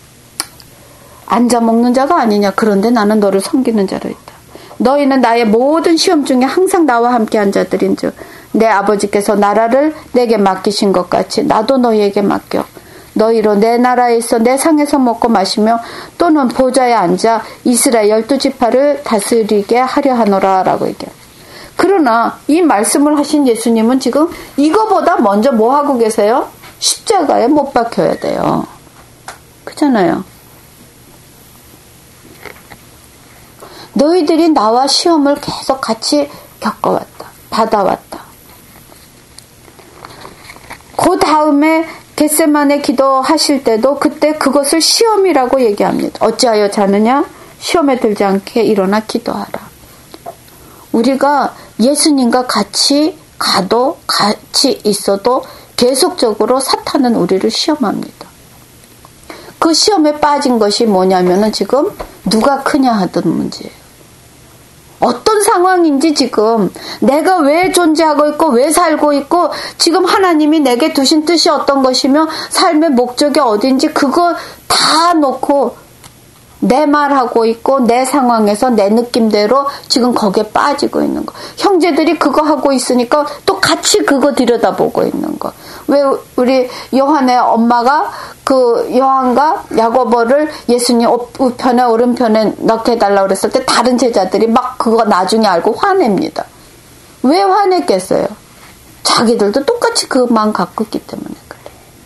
앉아 먹는 자가 아니냐. 그런데 나는 너를 섬기는 자로 있다. 너희는 나의 모든 시험 중에 항상 나와 함께 한 자들인 즉 내 아버지께서 나라를 내게 맡기신 것 같이 나도 너희에게 맡겨. 너희로 내 나라에 있어 내 상에서 먹고 마시며 또는 보좌에 앉아 이스라엘 12지파를 다스리게 하려 하노라 라고 얘기해요. 그러나 이 말씀을 하신 예수님은 지금 이거보다 먼저 뭐 하고 계세요? 십자가에 못 박혀야 돼요. 그렇잖아요. 너희들이 나와 시험을 계속 같이 겪어왔다. 받아왔다. 그 다음에 겟세마네 기도하실 때도 그때 그것을 시험이라고 얘기합니다. 어찌하여 자느냐? 시험에 들지 않게 일어나 기도하라. 우리가 예수님과 같이 가도 같이 있어도 계속적으로 사탄은 우리를 시험합니다. 그 시험에 빠진 것이 뭐냐면은 지금 누가 크냐 하던 문제예요. 어떤 상황인지 지금 내가 왜 존재하고 있고 왜 살고 있고 지금 하나님이 내게 두신 뜻이 어떤 것이며 삶의 목적이 어딘지 그거 다 놓고 내 말하고 있고 내 상황에서 내 느낌대로 지금 거기에 빠지고 있는 거. 형제들이 그거 하고 있으니까 또 같이 그거 들여다보고 있는 거. 왜 우리 요한의 엄마가 그 요한과 야고보를 예수님 우편에 오른편에 넣게 해달라고 그랬을 때 다른 제자들이 막 그거 나중에 알고 화냅니다. 왜 화냈겠어요? 자기들도 똑같이 그 마음 갖고 있기 때문에 그래.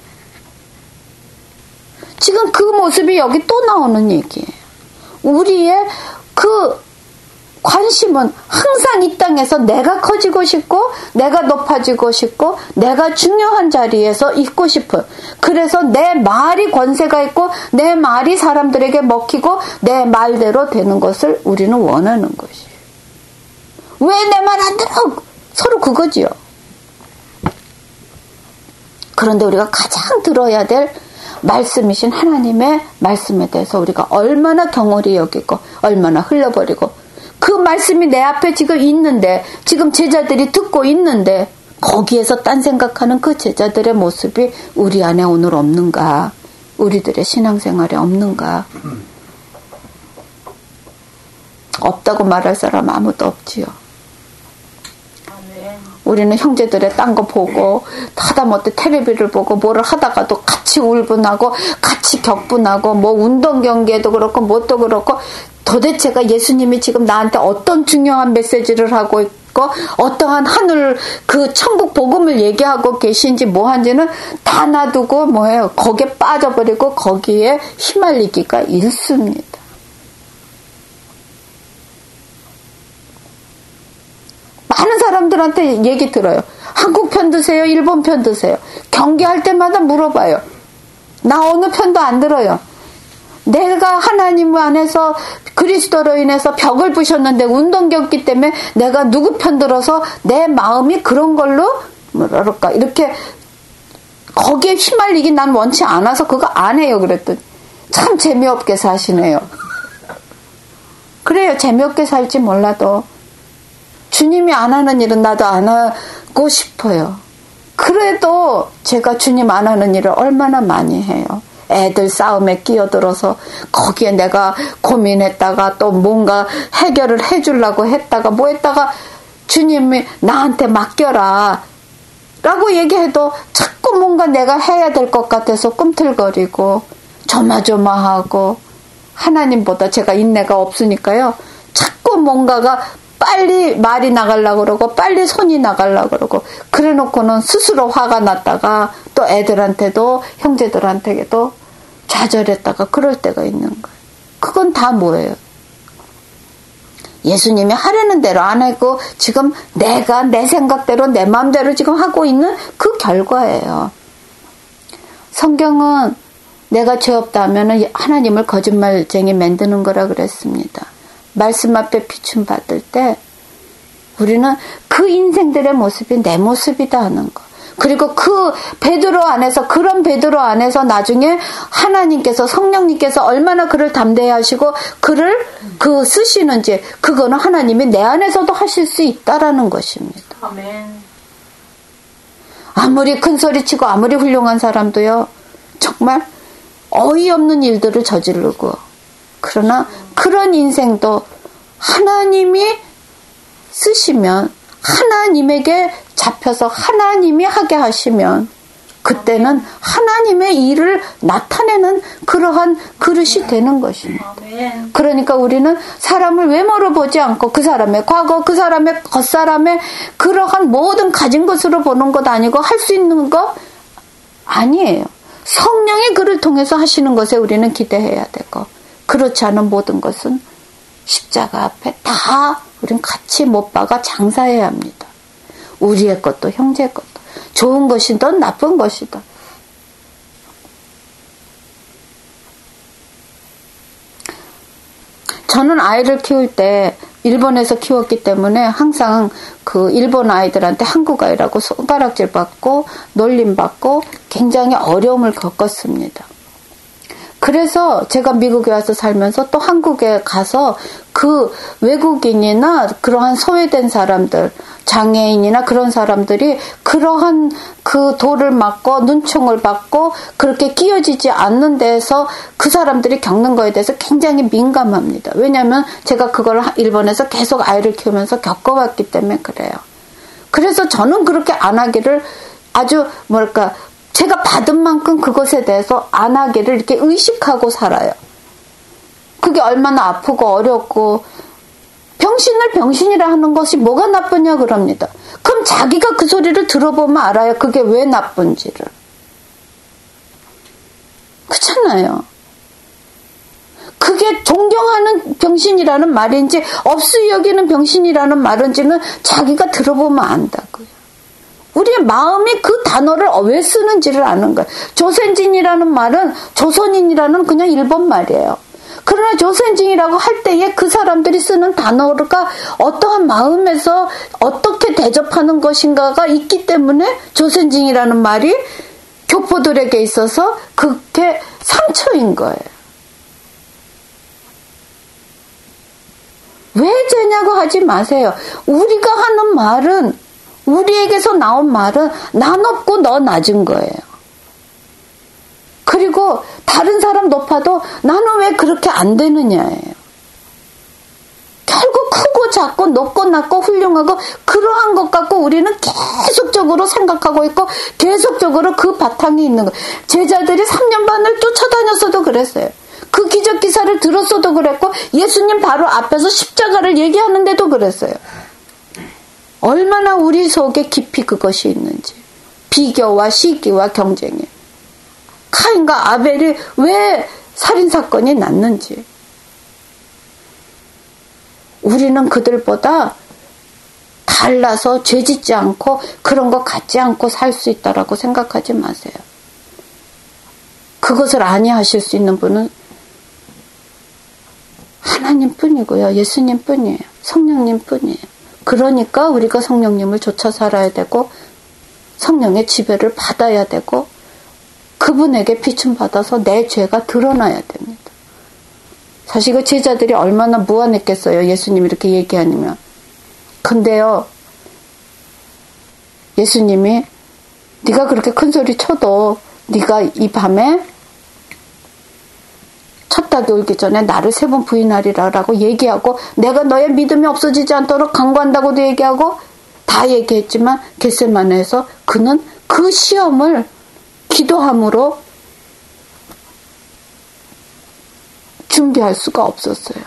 지금 그 모습이 여기 또 나오는 얘기예요. 우리의 그 관심은 항상 이 땅에서 내가 커지고 싶고 내가 높아지고 싶고 내가 중요한 자리에서 있고 싶은, 그래서 내 말이 권세가 있고 내 말이 사람들에게 먹히고 내 말대로 되는 것을 우리는 원하는 것이에요. 왜 내 말 안 들어? 서로 그거지요. 그런데 우리가 가장 들어야 될 말씀이신 하나님의 말씀에 대해서 우리가 얼마나 경홀히 여기고 얼마나 흘려버리고, 그 말씀이 내 앞에 지금 있는데, 지금 제자들이 듣고 있는데 거기에서 딴 생각하는 그 제자들의 모습이 우리 안에 오늘 없는가? 우리들의 신앙생활에 없는가? 없다고 말할 사람 아무도 없지요. 우리는 형제들의 딴 거 보고 하다못해 텔레비를 보고 뭐를 하다가도 같이 울분하고 같이 격분하고, 뭐 운동 경기에도 그렇고 뭣도 그렇고, 도대체가 예수님이 지금 나한테 어떤 중요한 메시지를 하고 있고 어떠한 하늘 그 천국 복음을 얘기하고 계신지 뭐한지는 다 놔두고 뭐예요, 거기에 빠져버리고 거기에 휘말리기가 일쑤입니다. 많은 사람들한테 얘기 들어요. 한국 편 드세요? 일본 편 드세요? 경기할 때마다 물어봐요. 나 어느 편도 안 들어요. 내가 하나님 안에서 그리스도로 인해서 벽을 부셨는데 운동경기 때문에 내가 누구 편 들어서 내 마음이 그런 걸로 뭐랄까 이렇게 거기에 휘말리기 난 원치 않아서 그거 안 해요. 그랬더니 참 재미없게 사시네요. 그래요. 재미없게 살지 몰라도 주님이 안 하는 일은 나도 안 하고 싶어요. 그래도 제가 주님 안 하는 일을 얼마나 많이 해요. 애들 싸움에 끼어들어서 거기에 내가 고민했다가 또 뭔가 해결을 해주려고 했다가 뭐 했다가 주님이 나한테 맡겨라 라고 얘기해도 자꾸 뭔가 내가 해야 될 것 같아서 꿈틀거리고 조마조마하고, 하나님보다 제가 인내가 없으니까요, 자꾸 뭔가가 빨리 말이 나가려고 그러고 빨리 손이 나가려고 그러고, 그래 놓고는 스스로 화가 났다가 또 애들한테도 형제들한테도 좌절했다가 그럴 때가 있는 거예요. 그건 다 뭐예요? 예수님이 하려는 대로 안 하고 지금 내가 내 생각대로 내 마음대로 지금 하고 있는 그 결과예요. 성경은 내가 죄 없다 하면 하나님을 거짓말쟁이 만드는 거라 그랬습니다. 말씀 앞에 비춤 받을 때 우리는 그 인생들의 모습이 내 모습이다 하는 거. 그리고 그 베드로 안에서, 그런 베드로 안에서 나중에 하나님께서, 성령님께서 얼마나 그를 담대히 하시고 그를 쓰시는지, 그거는 하나님이 내 안에서도 하실 수 있다라는 것입니다. 아멘. 아무리 큰 소리치고 아무리 훌륭한 사람도요, 정말 어이없는 일들을 저지르고, 그러나 그런 인생도 하나님이 쓰시면, 하나님에게 잡혀서 하나님이 하게 하시면 그때는 하나님의 일을 나타내는 그러한 그릇이 되는 것입니다. 그러니까 우리는 사람을 외모로 보지 않고 그 사람의 과거, 그 사람의 겉사람의 그러한 모든 가진 것으로 보는 것 아니고 할 수 있는 것 아니에요. 성령이 그를 통해서 하시는 것에 우리는 기대해야 되고, 그렇지 않은 모든 것은 십자가 앞에 다 우린 같이 못 박아 장사해야 합니다. 우리의 것도 형제의 것도, 좋은 것이든 나쁜 것이든. 저는 아이를 키울 때 일본에서 키웠기 때문에 항상 그 일본 아이들한테 한국 아이라고 손가락질 받고 놀림 받고 굉장히 어려움을 겪었습니다. 그래서 제가 미국에 와서 살면서 또 한국에 가서 그 외국인이나 그러한 소외된 사람들, 장애인이나 그런 사람들이 그러한 그 돌을 맞고 눈총을 받고 그렇게 끼어지지 않는 데에서 그 사람들이 겪는 거에 대해서 굉장히 민감합니다. 왜냐하면 제가 그걸 일본에서 계속 아이를 키우면서 겪어왔기 때문에 그래요. 그래서 저는 그렇게 안 하기를 아주 뭐랄까, 제가 받은 만큼 그것에 대해서 안 하기를 이렇게 의식하고 살아요. 그게 얼마나 아프고 어렵고 병신을 병신이라 하는 것이 뭐가 나쁘냐 그럽니다. 그럼 자기가 그 소리를 들어보면 알아요. 그게 왜 나쁜지를. 그렇잖아요. 그게 존경하는 병신이라는 말인지 업수 여기는 병신이라는 말인지는 자기가 들어보면 안다고요. 우리의 마음이 그 단어를 왜 쓰는지를 아는 거예요. 조선진이라는 말은 조선인이라는 그냥 일본 말이에요. 그러나 조선진이라고 할 때에 그 사람들이 쓰는 단어가 어떠한 마음에서 어떻게 대접하는 것인가가 있기 때문에 조선진이라는 말이 교포들에게 있어서 그게 상처인 거예요. 왜 죄냐고 하지 마세요. 우리가 하는 말은, 우리에게서 나온 말은 나 높고 너 낮은 거예요. 그리고 다른 사람 높아도 나는 왜 그렇게 안 되느냐예요. 결국 크고 작고 높고 낮고 훌륭하고 그러한 것 갖고 우리는 계속적으로 생각하고 있고 계속적으로 그 바탕이 있는 거예요. 제자들이 3년 반을 쫓아다녔어도 그랬어요. 그 기적 기사를 들었어도 그랬고 예수님 바로 앞에서 십자가를 얘기하는데도 그랬어요. 얼마나 우리 속에 깊이 그것이 있는지. 비교와 시기와 경쟁이. 카인과 아벨이 왜 살인사건이 났는지. 우리는 그들보다 달라서 죄짓지 않고 그런 거 갖지 않고 살 수 있다라고 생각하지 마세요. 그것을 아니하실 수 있는 분은 하나님 뿐이고요. 예수님 뿐이에요. 성령님 뿐이에요. 그러니까 우리가 성령님을 쫓아 살아야 되고 성령의 지배를 받아야 되고 그분에게 비춤받아서 내 죄가 드러나야 됩니다. 사실 그 제자들이 얼마나 무안했겠어요. 예수님이 이렇게 얘기하면. 근데요. 예수님이 네가 그렇게 큰 소리 쳐도 네가 이 밤에 첫 닭이 울기 전에 나를 3번 부인하리라라고 얘기하고 내가 너의 믿음이 없어지지 않도록 강구한다고도 얘기하고 다 얘기했지만 겟세마네에서 그는 그 시험을 기도함으로 준비할 수가 없었어요.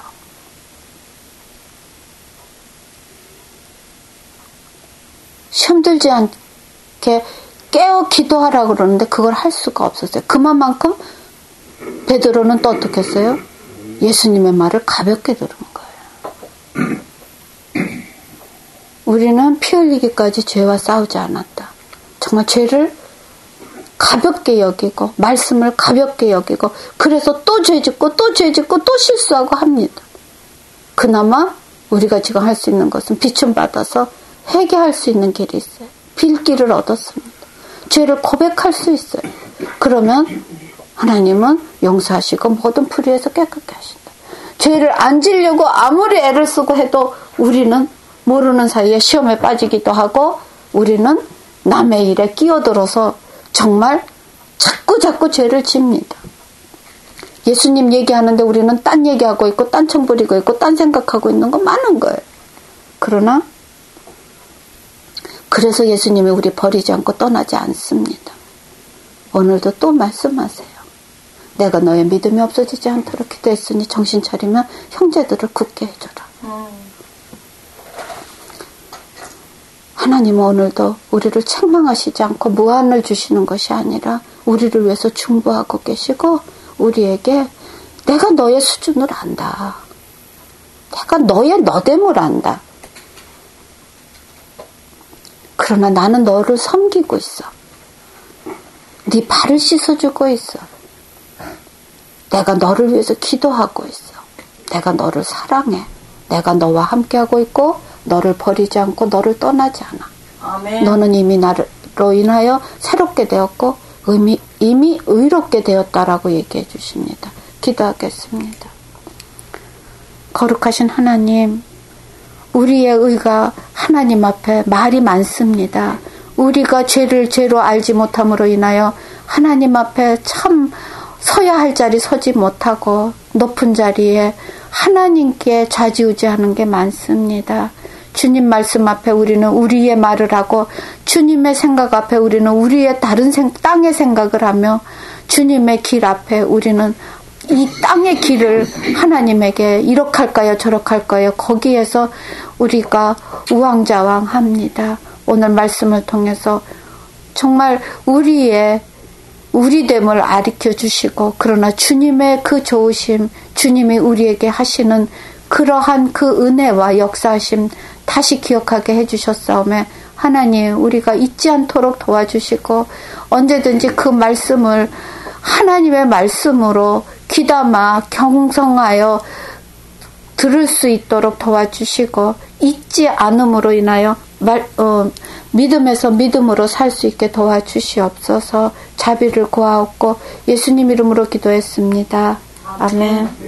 시험 들지 않게 깨어 기도하라고 그러는데 그걸 할 수가 없었어요. 그만큼 베드로는 또 어떻게 했어요? 예수님의 말을 가볍게 들은 거예요. 우리는 피 흘리기까지 죄와 싸우지 않았다. 정말 죄를 가볍게 여기고 말씀을 가볍게 여기고 그래서 또 죄짓고 또 죄짓고 또 실수하고 합니다. 그나마 우리가 지금 할 수 있는 것은 비춤받아서 회개할 수 있는 길이 있어요. 빌기를 얻었습니다. 죄를 고백할 수 있어요. 그러면 하나님은 용서하시고 모든 불의에서 깨끗게 하신다. 죄를 안 지려고 아무리 애를 쓰고 해도 우리는 모르는 사이에 시험에 빠지기도 하고 우리는 남의 일에 끼어들어서 정말 자꾸 죄를 집니다. 예수님 얘기하는데 우리는 딴 얘기하고 있고 딴청 부리고 있고 딴 생각하고 있는 거 많은 거예요. 그러나 그래서 예수님이 우리 버리지 않고 떠나지 않습니다. 오늘도 또 말씀하세요. 내가 너의 믿음이 없어지지 않도록 기도했으니 정신 차리면 형제들을 굳게 해줘라. 하나님은 오늘도 우리를 책망하시지 않고 무한을 주시는 것이 아니라 우리를 위해서 중보하고 계시고 우리에게 내가 너의 수준을 안다. 내가 너의 너됨을 안다. 그러나 나는 너를 섬기고 있어. 네 발을 씻어주고 있어. 내가 너를 위해서 기도하고 있어. 내가 너를 사랑해. 내가 너와 함께하고 있고 너를 버리지 않고 너를 떠나지 않아. 아멘. 너는 이미 나로 인하여 새롭게 되었고 이미 의롭게 되었다라고 얘기해 주십니다. 기도하겠습니다. 거룩하신 하나님, 우리의 의가 하나님 앞에 말이 많습니다. 우리가 죄를 죄로 알지 못함으로 인하여 하나님 앞에 참 서야 할 자리 서지 못하고 높은 자리에 하나님께 좌지우지하는 게 많습니다. 주님 말씀 앞에 우리는 우리의 말을 하고 주님의 생각 앞에 우리는 우리의 다른 땅의 생각을 하며 주님의 길 앞에 우리는 이 땅의 길을 하나님에게 이렇게 할까요 저렇게 할까요 거기에서 우리가 우왕좌왕합니다. 오늘 말씀을 통해서 정말 우리됨을 가르쳐 주시고 그러나 주님의 그 좋으심 주님이 우리에게 하시는 그러한 그 은혜와 역사하심 다시 기억하게 해주셨사오매 하나님 우리가 잊지 않도록 도와주시고 언제든지 그 말씀을 하나님의 말씀으로 귀담아 경성하여 들을 수 있도록 도와주시고 잊지 않음으로 인하여 믿음에서 믿음으로 살 수 있게 도와주시옵소서. 자비를 구하옵고 예수님 이름으로 기도했습니다. 아멘.